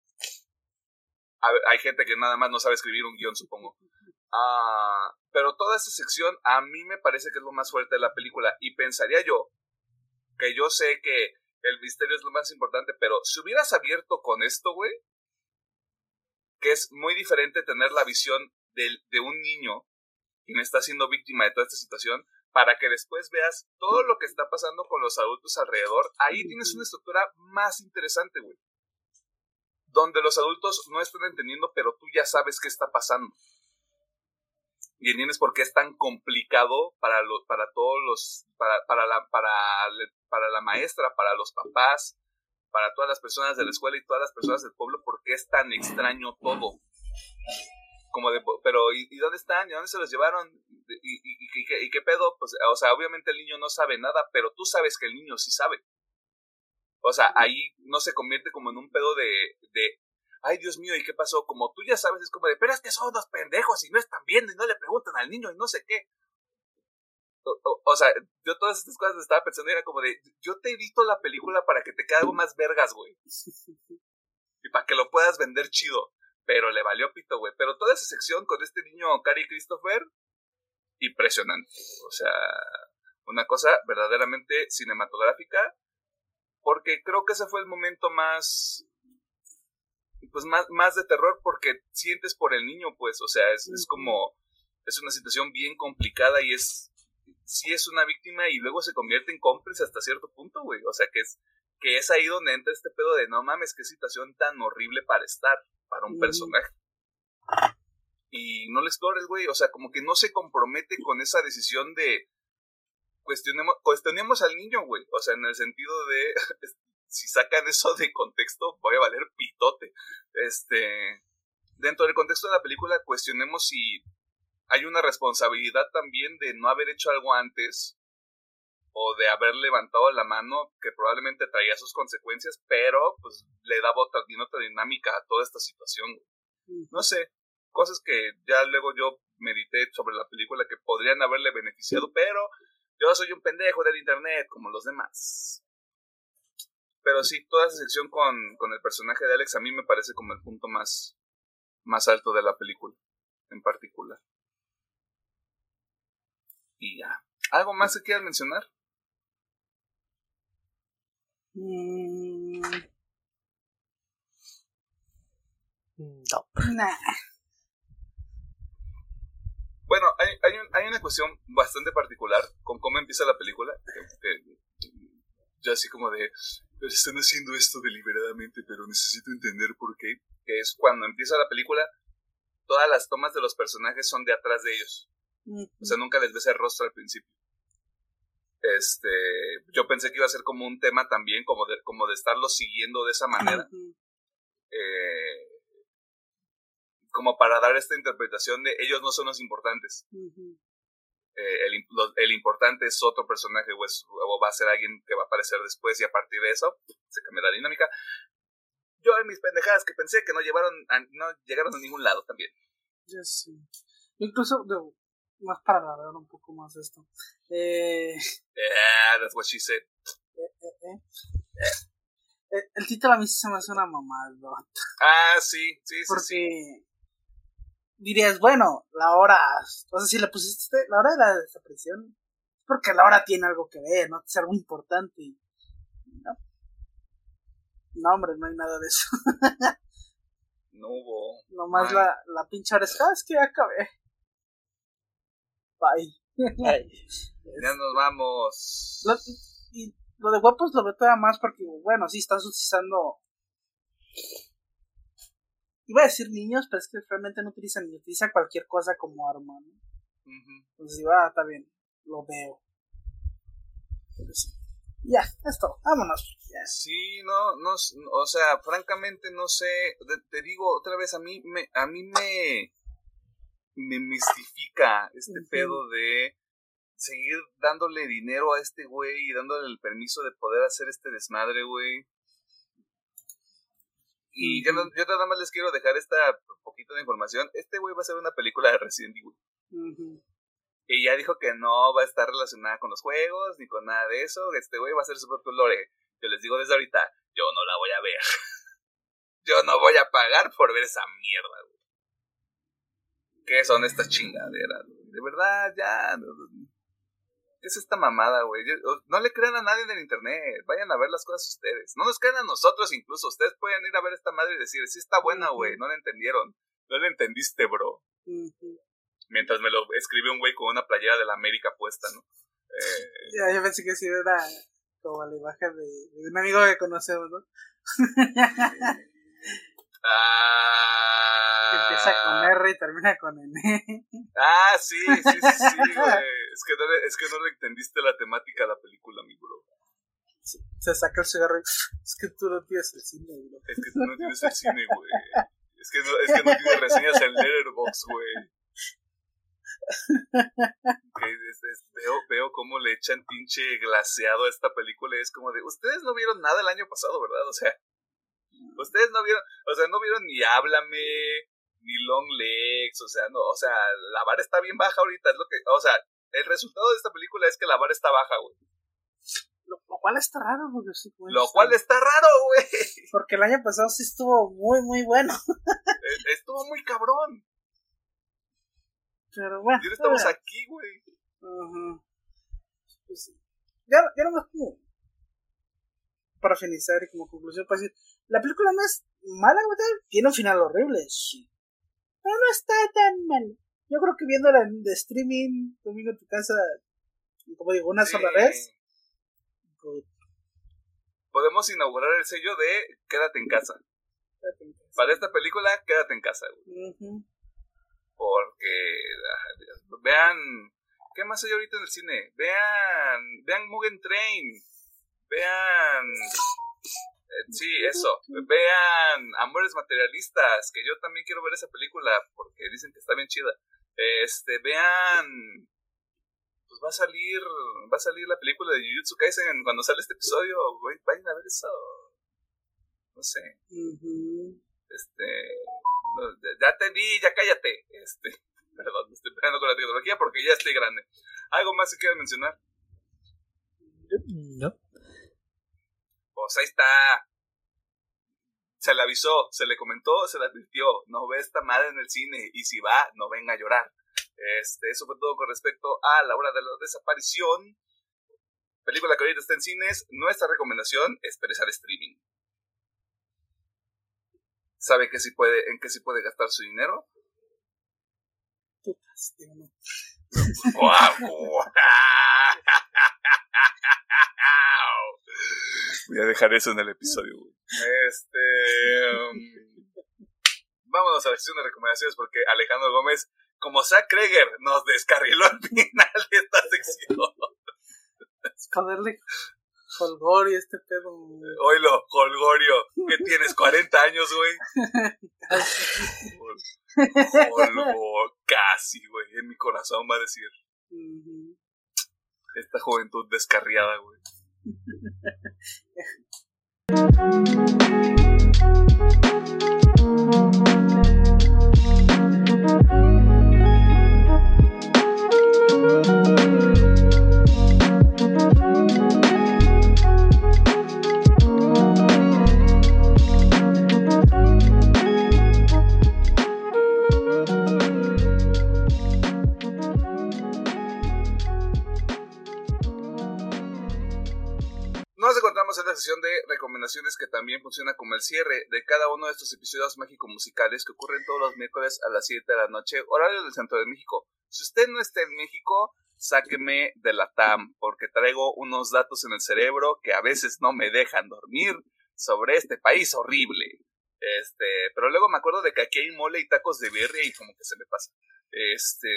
Speaker 1: A ver, hay gente que nada más no sabe escribir un guión, supongo. Uh, pero toda esa sección a mí me parece que es lo más fuerte de la película y pensaría yo que yo sé que el misterio es lo más importante, pero si hubieras abierto con esto, güey, que es muy diferente tener la visión de, de un niño quien está siendo víctima de toda esta situación para que después veas todo lo que está pasando con los adultos alrededor, ahí tienes una estructura más interesante, güey, donde los adultos no están entendiendo, pero tú ya sabes qué está pasando. Y entiendes por qué es tan complicado para lo, para todos los, para, para la, para, para la maestra, para los papás, para todas las personas de la escuela y todas las personas del pueblo, porque es tan extraño todo. Como de, pero, ¿y, y dónde están? ¿Y dónde se los llevaron? ¿Y, y, y, y, qué, y qué pedo? Pues, o sea, obviamente el niño no sabe nada, pero tú sabes que el niño sí sabe. O sea, ahí no se convierte como en un pedo de, de ay, Dios mío, ¿y qué pasó? Como tú ya sabes, es como de, pero es que son dos pendejos y no están viendo y no le preguntan al niño y no sé qué. O, o, o sea, yo todas estas cosas estaba pensando y era como de, yo te edito la película para que te quede algo más vergas, güey. Y para que lo puedas vender chido. Pero le valió pito, güey. Pero toda esa sección con este niño, Cary Christopher, impresionante. O sea, una cosa verdaderamente cinematográfica. Porque creo que ese fue el momento más pues más, más de terror porque sientes por el niño, pues, o sea, es, es como, es una situación bien complicada y es, sí es una víctima y luego se convierte en cómplice hasta cierto punto, güey, o sea, que es, que es ahí donde entra este pedo de no mames, qué situación tan horrible para estar, para un personaje. Y no lo explores, güey, o sea, como que no se compromete con esa decisión de cuestionemos, cuestionemos al niño, güey, o sea, en el sentido de si sacan eso de contexto, voy a valer pitote. Este, dentro del contexto de la película, cuestionemos si hay una responsabilidad también de no haber hecho algo antes o de haber levantado la mano que probablemente traía sus consecuencias, pero pues le daba otra, otra dinámica a toda esta situación. No sé, cosas que ya luego yo medité sobre la película que podrían haberle beneficiado, pero yo soy un pendejo del internet como los demás. Pero sí, toda esa sección con, con el personaje de Alex a mí me parece como el punto más, más alto de la película, en particular. Y ya. ¿Algo más que quieras mencionar?
Speaker 2: Mm.
Speaker 3: No.
Speaker 2: Nah.
Speaker 1: Bueno, hay, hay, un, hay una cuestión bastante particular con cómo empieza la película, que, que yo así como de, pero están haciendo esto deliberadamente, pero necesito entender por qué, que es cuando empieza la película, todas las tomas de los personajes son de atrás de ellos, uh-huh. O sea, nunca les ves el rostro al principio. Este, yo pensé que iba a ser como un tema también, como de, como de estarlos siguiendo de esa manera, uh-huh. eh, como para dar esta interpretación de ellos no son los importantes. Uh-huh. Eh, el, lo, el importante es otro personaje o, es, o va a ser alguien que va a aparecer después y a partir de eso se cambia la dinámica. Yo en mis pendejadas que pensé que no llevaron a, no llegaron a ningún lado también.
Speaker 2: Ya sí. Incluso de, más para alargar un poco más esto. Eh,
Speaker 1: yeah, that's what she said.
Speaker 2: Eh, eh, eh. Eh. El, el título a mí sí se me hace una mamada.
Speaker 1: Ah, sí, sí, sí.
Speaker 2: Porque
Speaker 1: sí.
Speaker 2: dirías, bueno, la hora, o sea, si le pusiste la hora de la desaparición, es porque la hora tiene algo que ver, ¿no? Es algo importante. ¿No? No, hombre, no hay nada de eso.
Speaker 1: No hubo.
Speaker 2: Nomás la, la pinche hora es, ah, es que ya acabé. Bye.
Speaker 3: Ay.
Speaker 1: Ya nos vamos.
Speaker 2: Lo, y lo de guapos lo veo todavía más porque, bueno, sí, estás utilizando... Iba a decir niños, pero es que realmente no utilizan niños, utiliza cualquier cosa como arma, ¿no? Uh-huh. Entonces digo, ah, está bien, lo veo. Pero sí. Ya, esto, vámonos. Ya.
Speaker 1: Sí, no, no, o sea, francamente no sé, te, te digo otra vez, a mí me, a mí me, me mistifica este uh-huh. pedo de seguir dándole dinero a este güey y dándole el permiso de poder hacer este desmadre, güey. Y uh-huh. yo, no, yo nada más les quiero dejar esta poquito de información. Este güey va a hacer una película de Resident Evil. Uh-huh. Y ya dijo que no va a estar relacionada con los juegos, ni con nada de eso. Este güey va a hacer su propio lore. Yo les digo desde ahorita, yo no la voy a ver. Yo no voy a pagar por ver esa mierda, güey. ¿Qué son estas chingaderas, güey? De verdad, ya... ¿Qué es esta mamada, güey? No le crean a nadie en el internet. Vayan a ver las cosas ustedes. No nos crean a nosotros incluso. Ustedes pueden ir a ver esta madre y decir, sí está buena, güey. No la entendieron. No la entendiste, bro. Uh-huh. Mientras me lo escribe un güey con una playera de la América puesta, ¿no? Eh...
Speaker 2: Ya, yo pensé que sí era como la imagen de, de un amigo que conocemos, ¿no?
Speaker 1: Ah...
Speaker 2: Que empieza con R y termina con N.
Speaker 1: Ah, sí, sí, sí, sí, güey. Es que, no le, es que no le entendiste la temática de la película, mi bro.
Speaker 2: Se, se saca el cigarro y... Es que tú no tienes el cine, bro.
Speaker 1: Es que tú no tienes el cine, güey. Es que no, es que no tienes reseñas en Letterboxd, güey. Okay, es, es, veo, veo cómo le echan pinche glaseado a esta película y es como de, ustedes no vieron nada el año pasado, ¿verdad? O sea, ustedes no vieron, o sea, no vieron ni Háblame, ni Long Legs, o sea, no, o sea, la vara está bien baja ahorita, es lo que, o sea, el resultado de esta película es que la vara está baja, güey.
Speaker 2: Lo, lo cual está raro, porque sí, güey.
Speaker 1: Lo cual está raro, güey.
Speaker 2: Porque el año pasado sí estuvo muy, muy bueno.
Speaker 1: Estuvo muy cabrón.
Speaker 2: Pero bueno.
Speaker 1: Ya estamos eh. aquí, güey.
Speaker 2: Uh-huh. Pues sí. Ya, ya nomás como para finalizar y como conclusión para decir, la película no es mala, güey, tiene un final horrible, sí. Pero no está tan mal. Yo creo que viéndola de streaming, conmigo en tu casa, como digo, una sí. sola vez. Good.
Speaker 1: Podemos inaugurar el sello de Quédate en casa.
Speaker 2: Quédate en casa.
Speaker 1: Para esta película, quédate en casa, güey.
Speaker 2: Uh-huh.
Speaker 1: Porque, vean, ¿qué más hay ahorita en el cine? Vean, vean Mugen Train. Vean, eh, sí, eso. Vean Amores Materialistas, que yo también quiero ver esa película porque dicen que está bien chida. Este, vean, pues va a salir, va a salir la película de Jujutsu Kaisen cuando sale este episodio. Güey, vayan a ver eso. No sé.
Speaker 2: Uh-huh.
Speaker 1: Este, no, ya te vi, ya cállate. Este, perdón, me estoy peleando con la tecnología porque ya estoy grande. ¿Algo más que quieras mencionar?
Speaker 3: No.
Speaker 1: Pues ahí está. Se le avisó, se le comentó, se le advirtió. No ve esta madre en el cine y si va, no venga a llorar. Este, eso fue todo con respecto a La Hora de la Desaparición. Película que ahorita está en cines. Nuestra recomendación es perezar streaming. ¿Sabe que sí puede, en qué sí puede gastar su dinero?
Speaker 2: Putas, tío, no.
Speaker 1: Voy a dejar eso en el episodio, güey. Este, um, vámonos a la sección de recomendaciones porque Alejandro Gómez, como Zack Kreger, nos descarriló al final de esta sección.
Speaker 2: Joderle Holgorio este pedo.
Speaker 1: Oilo, Holgorio, ¿qué tienes? ¿cuarenta años, güey? Holgo, casi, güey. En mi corazón va a decir.
Speaker 2: Uh-huh.
Speaker 1: Esta juventud descarriada, güey. Nos encontramos en la sesión de recomendaciones que también funciona como el cierre de cada uno de estos episodios mágico-musicales que ocurren todos los miércoles a las siete de la noche, horario del centro de México. Si usted no está en México, sáqueme de la T A M, porque traigo unos datos en el cerebro que a veces no me dejan dormir sobre este país horrible. Este, pero luego me acuerdo de que aquí hay mole y tacos de birria y como que se me pasa. Este...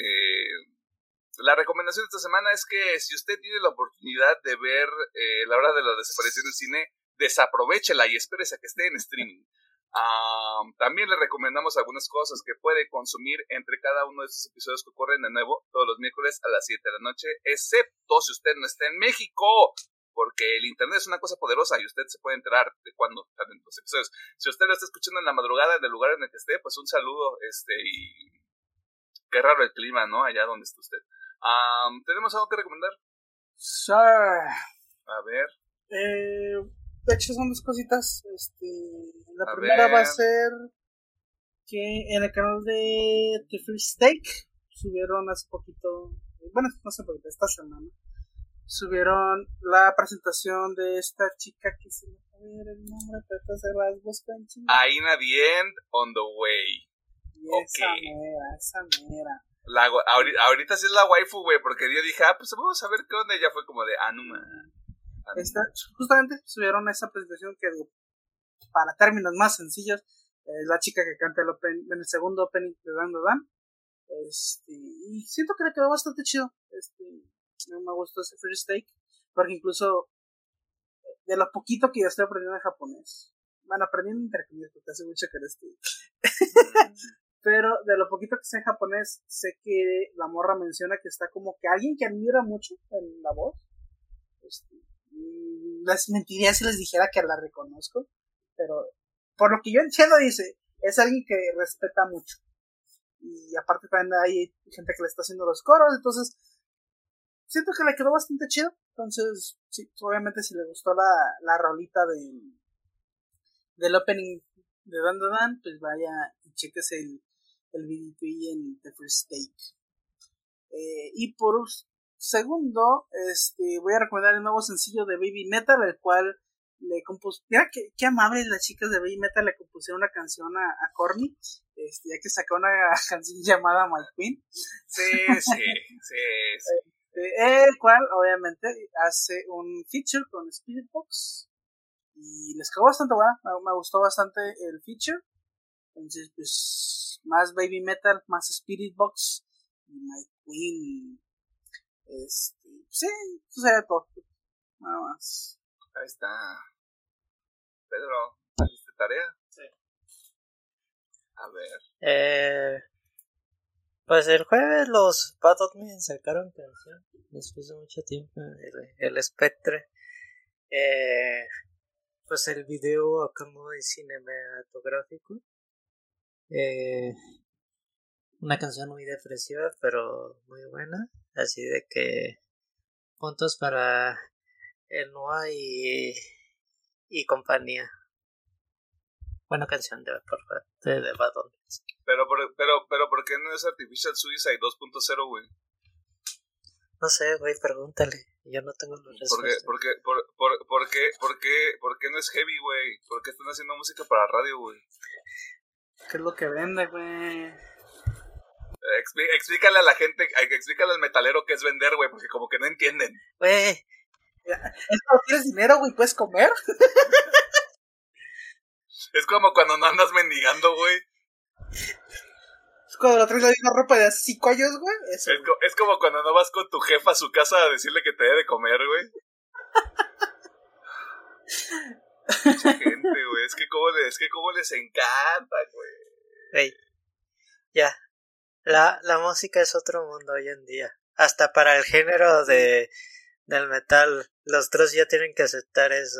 Speaker 1: La recomendación de esta semana es que si usted tiene la oportunidad de ver eh, La Hora de la Desaparición del cine, desaprovechela y espérese a que esté en streaming. Um, también le recomendamos algunas cosas que puede consumir entre cada uno de estos episodios que ocurren de nuevo todos los miércoles a las siete de la noche, excepto si usted no está en México, porque el internet es una cosa poderosa y usted se puede enterar de cuándo salen los episodios. Si usted lo está escuchando en la madrugada en el lugar en el que esté, pues un saludo, este, y qué raro el clima, ¿no? Allá donde está usted. Um, ¿Tenemos algo que recomendar?
Speaker 2: Sure.
Speaker 1: A ver.
Speaker 2: Eh, de hecho son dos cositas. Este, la
Speaker 1: a
Speaker 2: primera
Speaker 1: ver.
Speaker 2: va a ser que en el canal de The Free Steak subieron hace poquito, bueno, no hace poquito, esta semana, subieron la presentación de esta chica que se me va a ver el nombre, pero se las buscan chingada.
Speaker 1: Aina the End on the Way.
Speaker 2: Y
Speaker 1: okay.
Speaker 2: esa mera, esa mera.
Speaker 1: La, ahorita, ahorita sí es la waifu, güey, porque yo dije, ah, pues vamos a ver qué onda. Y ya fue como de, ah, no, man. Ah, no.
Speaker 2: Esta, justamente subieron esa presentación que, para términos más sencillos, es la chica que canta el, open, en el segundo opening de Dan Dan. Este, y siento que le quedó bastante chido. Este, me gustó ese Free Steak, porque incluso de lo poquito que ya estoy aprendiendo en japonés, bueno, aprendiendo entre comillas, porque hace mucho que no estoy. Pero de lo poquito que sé en japonés, sé que la morra menciona que está como que alguien que admira mucho en la voz. Este, les mentiría si les dijera que la reconozco, pero por lo que yo entiendo dice, es alguien que respeta mucho. Y aparte también hay gente que le está haciendo los coros, entonces siento que le quedó bastante chido. Entonces, sí, obviamente si le gustó la, la rolita del, del opening de Dan Dan Dan, pues vaya y cheques el el videito ahí en The First Take. Eh, y por segundo, este, voy a recomendar el nuevo sencillo de Baby Metal, el cual le compus... Mira qué, qué amables las chicas de Baby Metal le compusieron una canción a, a Corny, este, ya que sacó una canción llamada My Queen.
Speaker 1: Sí, sí, sí, sí.
Speaker 2: El cual, obviamente, hace un feature con Spirit Box. Y les quedó bastante buena. Me, me gustó bastante el feature. Entonces, pues, más Baby Metal, más Spirit Box. Y My Queen. Este, sí, eso sería todo. Nada más.
Speaker 1: Ahí está. Pedro, ¿hiciste tarea?
Speaker 3: Sí.
Speaker 1: A ver.
Speaker 3: Eh. Pues el jueves los Bad Admin sacaron canción después de mucho tiempo, el, el Spectre. Eh, pues el video acá muy cinematográfico. Eh, una canción muy depresiva, pero muy buena. Así de que puntos para el Noah y, y compañía. Buena canción de por parte de Bad Admin.
Speaker 1: Pero, pero, pero, ¿por qué no es Artificial Suicide dos punto cero, güey?
Speaker 3: No sé, güey, pregúntale. Yo no tengo la respuesta.
Speaker 1: ¿Por qué, por, qué, por, por, por, qué, por, qué, ¿Por qué no es heavy, güey? ¿Por qué están haciendo música para radio, güey?
Speaker 2: ¿Qué es lo que vende, güey?
Speaker 1: Explí, explícale a la gente, explícale al metalero qué es vender, güey, porque como que no entienden.
Speaker 3: Güey.
Speaker 2: ¿Tienes dinero, güey? ¿Puedes comer?
Speaker 1: Es como cuando no andas mendigando, güey.
Speaker 2: Es cuando la traes la misma ropa de hace cinco años, güey.
Speaker 1: Es, co- es como cuando no vas con tu jefa a su casa a decirle que te dé de comer, güey. Mucha gente, güey. Es que cómo les, es que cómo les encanta, güey.
Speaker 3: Güey. Ya. La, la música es otro mundo hoy en día. Hasta para el género de del metal. Los otros ya tienen que aceptar eso.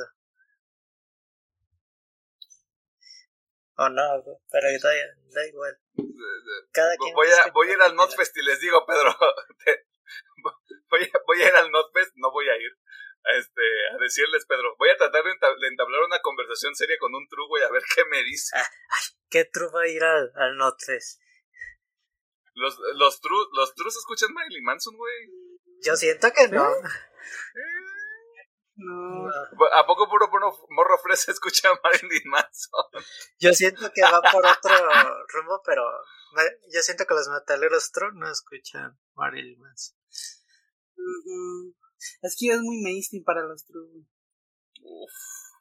Speaker 3: O no, pero da, da igual. Cada quien
Speaker 1: voy a voy a ir al Notfest y les digo, Pedro, te, voy, a, voy a ir al Notfest, no voy a ir a, este, a decirles, Pedro, voy a tratar de, entab- de entablar una conversación seria con un true, güey, a ver qué me dice.
Speaker 3: Ah, ¿qué true va a ir al, al Notfest?
Speaker 1: Los, los true, los trues escuchan Marilyn Manson, güey.
Speaker 3: Yo siento que no.
Speaker 1: ¿Eh?
Speaker 2: No.
Speaker 1: ¿A poco puro, puro morro fresa escucha a Marilyn Manson?
Speaker 3: Yo siento que va por otro rumbo, pero me, yo siento que los metaleros true no escuchan Marilyn Manson.
Speaker 2: Uh-huh. Es que es muy mainstream para los true.
Speaker 1: Uf.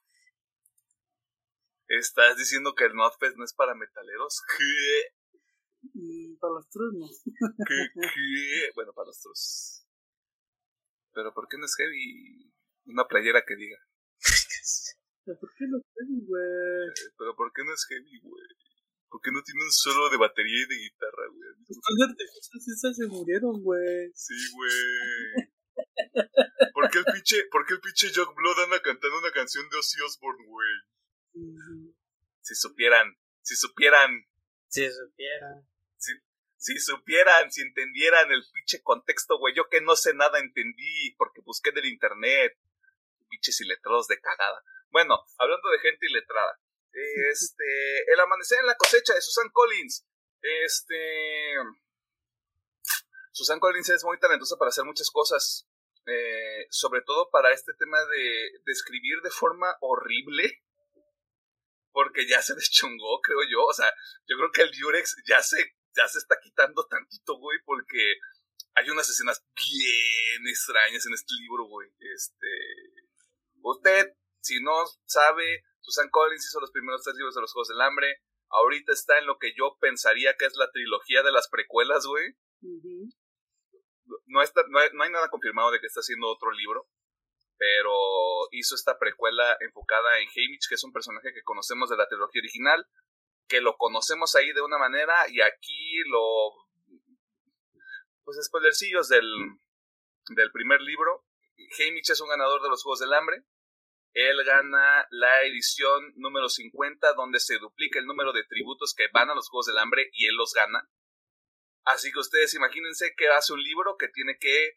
Speaker 1: ¿Estás diciendo que el Notfest no es para metaleros? ¿Qué?
Speaker 2: Mm, para los true no.
Speaker 1: ¿Qué? ¿Qué? Bueno, para los trus. Pero ¿por qué no es heavy? Una playera que diga.
Speaker 2: ¿Por qué no heavy, güey?
Speaker 1: Eh, Pero ¿por qué no es heavy, güey? ¿Por qué no tiene un solo de batería y de guitarra, güey?
Speaker 2: Los artificios esas se murieron, güey.
Speaker 1: Sí, güey. ¿Por qué el pinche, ¿por qué el pinche Jock Blood anda cantando una canción de Ozzy Osbourne, güey?
Speaker 2: Uh-huh.
Speaker 1: Si supieran, si supieran,
Speaker 3: Si supieran.
Speaker 1: si, si supieran, si entendieran el pinche contexto, güey. Yo que no sé nada entendí porque busqué en el internet. Pinches iletrados de cagada. Bueno, hablando de gente iletrada. Este, El amanecer en la cosecha de Susan Collins. Este... Susan Collins es muy talentosa para hacer muchas cosas. Eh, sobre todo para este tema de, de escribir de forma horrible. Porque ya se deschongó, creo yo. O sea, yo creo que el Durex ya se, ya se está quitando tantito, güey, porque hay unas escenas bien extrañas en este libro, güey. Este... Usted, si no sabe, Susan Collins hizo los primeros tres libros de los Juegos del Hambre. Ahorita está en lo que yo pensaría que es la trilogía de las precuelas, güey.
Speaker 2: Uh-huh.
Speaker 1: No, está, no, hay, no hay nada confirmado de que está haciendo otro libro, pero hizo esta precuela enfocada en Haymitch, que es un personaje que conocemos de la trilogía original, que lo conocemos ahí de una manera, y aquí lo... Pues spoilercillos del, del primer libro. Haymitch es un ganador de los Juegos del Hambre. Él gana la edición número cincuenta, donde se duplica el número de tributos que van a los Juegos del Hambre, y él los gana. Así que ustedes imagínense que hace un libro que tiene que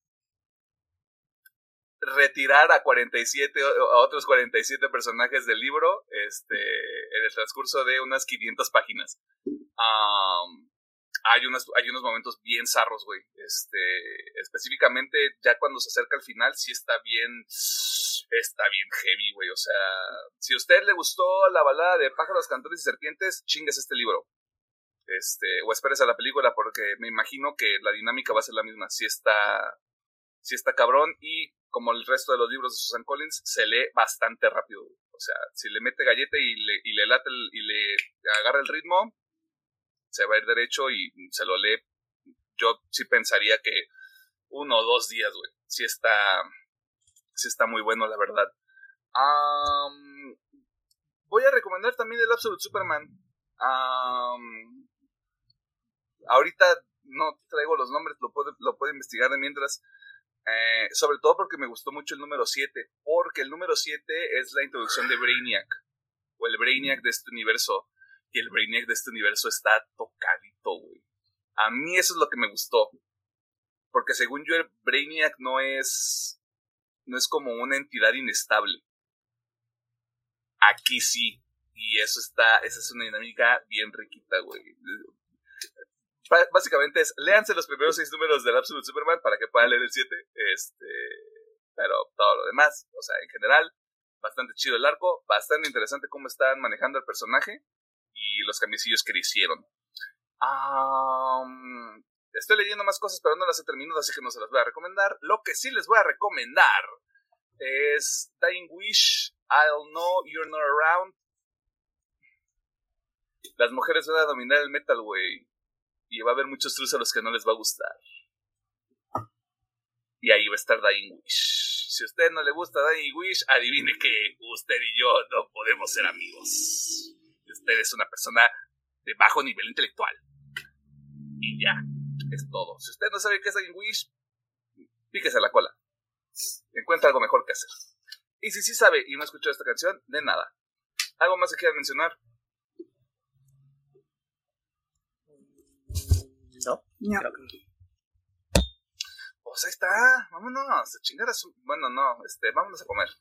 Speaker 1: retirar a cuarenta y siete, a otros cuarenta y siete personajes del libro, este, en el transcurso de unas quinientas páginas. Um, hay unos, hay unos momentos bien zarros, güey. Este, específicamente, ya cuando se acerca al final, sí está bien, está bien heavy, güey. O sea, si a usted le gustó la balada de pájaros, cantores y serpientes, chingues este libro. Este, o espérese a la película, porque me imagino que la dinámica va a ser la misma. Si está, si está cabrón, y como el resto de los libros de Susan Collins, se lee bastante rápido, güey. O sea, si le mete galleta y le, y le late el, y le agarra el ritmo, se va a ir derecho y se lo lee. Yo sí pensaría que uno o dos días, güey. Sí está, sí está muy bueno, la verdad. Um, voy a recomendar también el Absolute Superman. Um, ahorita no traigo los nombres, lo puedo, lo puedo investigar de mientras. Eh, sobre todo porque me gustó mucho el número siete, porque el número siete es la introducción de Brainiac, o el Brainiac de este universo, y el Brainiac de este universo está tocadito, güey. A mí eso es lo que me gustó, porque según yo el Brainiac no es, no es como una entidad inestable. Aquí sí, y eso está, esa es una dinámica bien riquita, güey. Básicamente es, léanse los primeros seis números del Absolute Superman para que puedan leer el siete, este, pero todo lo demás, o sea, en general, bastante chido el arco, bastante interesante cómo están manejando el personaje y los cambiecillos que le hicieron. Um, estoy leyendo más cosas, pero no las he terminado, así que no se las voy a recomendar. Lo que sí les voy a recomendar es Dying Wish, I'll Know You're Not Around. Las mujeres van a dominar el metal, güey. Y va a haber muchos truths a los que no les va a gustar. Y ahí va a estar Dying Wish. Si a usted no le gusta Dying Wish, adivine que usted y yo no podemos ser amigos. Usted es una persona de bajo nivel intelectual. Y ya, es todo. Si usted no sabe qué es Dying Wish, píquese a la cola. Encuentra algo mejor que hacer. Y si sí sabe y no escuchó esta canción, de nada. ¿Algo más que quieran mencionar?
Speaker 3: No,
Speaker 2: no.
Speaker 3: Creo que no.
Speaker 1: Pues ahí está, vámonos a chingar a su... Bueno, no, este, vámonos a comer.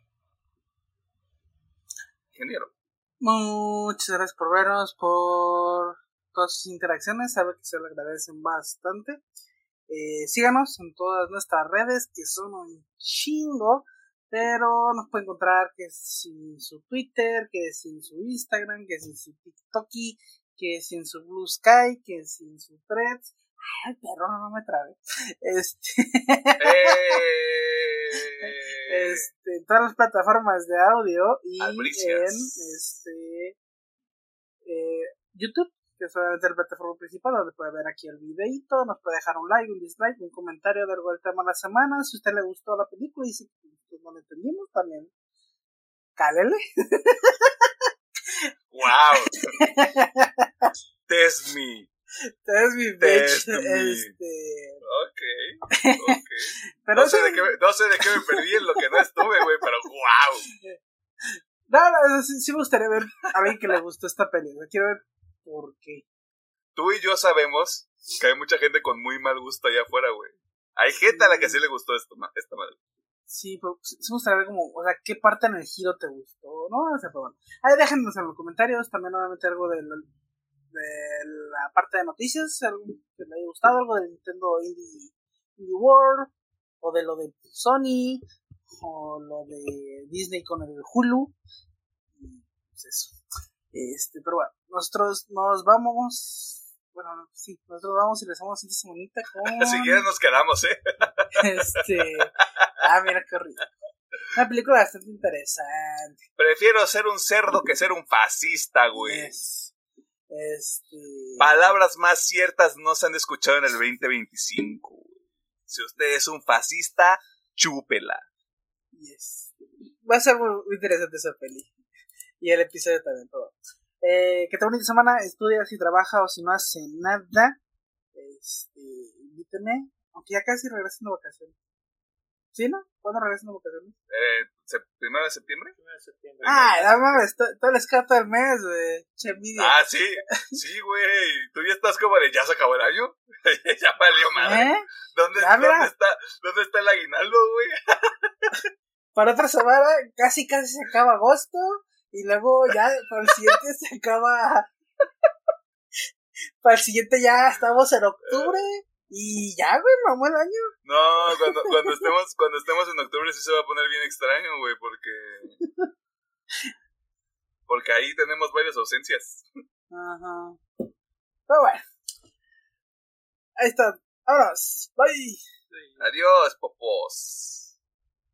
Speaker 1: Ingeniero.
Speaker 2: Muchas gracias por vernos, por todas sus interacciones, sabe que se lo agradecen bastante. Eh, síganos en todas nuestras redes, que son un chingo, pero nos puede encontrar que sin su Twitter, que sin su Instagram, que sin su TikTok, que sin su Blue Sky, que sin su Threads. Ay, perro, no, no me trabe. Este.
Speaker 1: ¡Eh!
Speaker 2: este, en todas las plataformas de audio y
Speaker 1: Albricias.
Speaker 2: en este eh, YouTube, que es obviamente la plataforma principal, donde puede ver aquí el videito, nos puede dejar un like, un dislike, un comentario de algo del tema de la semana. Si a usted le gustó la película y dice que no lo entendimos, también cálele.
Speaker 1: ¡Wow! Test me.
Speaker 2: Test me, bitch. Este...
Speaker 1: Ok, ok.
Speaker 2: Pero
Speaker 1: no, sé
Speaker 2: sí,
Speaker 1: de qué, no sé de qué me perdí en lo que no estuve, güey, pero wow.
Speaker 2: No, no, sí, sí me gustaría ver a alguien que le gustó esta peli. O sea, quiero ver por qué.
Speaker 1: Tú y yo sabemos que hay mucha gente con muy mal gusto allá afuera, güey. Hay gente a la que sí le gustó esto, esta madre.
Speaker 2: Sí, pero sí me gustaría ver como, o sea, qué parte en el giro te gustó, ¿no? O sea, pero bueno. Ahí déjenos en los comentarios también obviamente algo de la, de la parte de noticias, algo que le haya gustado, algo de Nintendo Indie, Indie World, o de lo de Sony, o lo de Disney con el Hulu. Y pues eso. Este, pero bueno, nosotros nos vamos... Bueno, sí, nosotros vamos y les damos esta semanita con...
Speaker 1: Si quieres nos quedamos, ¿eh?
Speaker 2: Este... Ah, mira qué horrible. Una película bastante interesante.
Speaker 1: Prefiero ser un cerdo que ser un fascista, güey.
Speaker 2: Yes. Este...
Speaker 1: Palabras más ciertas no se han escuchado en el veinte veinticinco, güey. Si usted es un fascista, chúpela.
Speaker 2: Yes. Va a ser muy, muy interesante esa peli. Y el episodio también, todo. Eh, que te bonita semana, estudia si trabaja o si no hace nada. Este, invíteme, aunque ya casi regresan de vacaciones. ¿Sí, no? ¿Cuándo regresan de vacaciones?
Speaker 1: Eh, ¿Primero de septiembre?
Speaker 3: primero de septiembre.
Speaker 2: Ah, no mames, todo, todo el escato del mes, güey. Che, envidia.
Speaker 1: Ah, sí, sí, güey. Tú ya estás como de, ¿ya se acabó el año? Ya valió madre.
Speaker 2: ¿Eh?
Speaker 1: ¿Dónde,
Speaker 2: Ah,
Speaker 1: ¿dónde, está, ¿Dónde está el aguinaldo, güey?
Speaker 2: Para otra semana, casi casi se acaba agosto. Y luego ya, para el siguiente se acaba... Para el siguiente ya estamos en octubre. Y ya, güey, mamó el año.
Speaker 1: No, cuando, cuando estemos, cuando estemos en octubre sí se va a poner bien extraño, güey, porque... Porque ahí tenemos varias ausencias.
Speaker 2: Ajá. Pero bueno. Ahí está. Vámonos. Bye.
Speaker 1: Adiós, popos.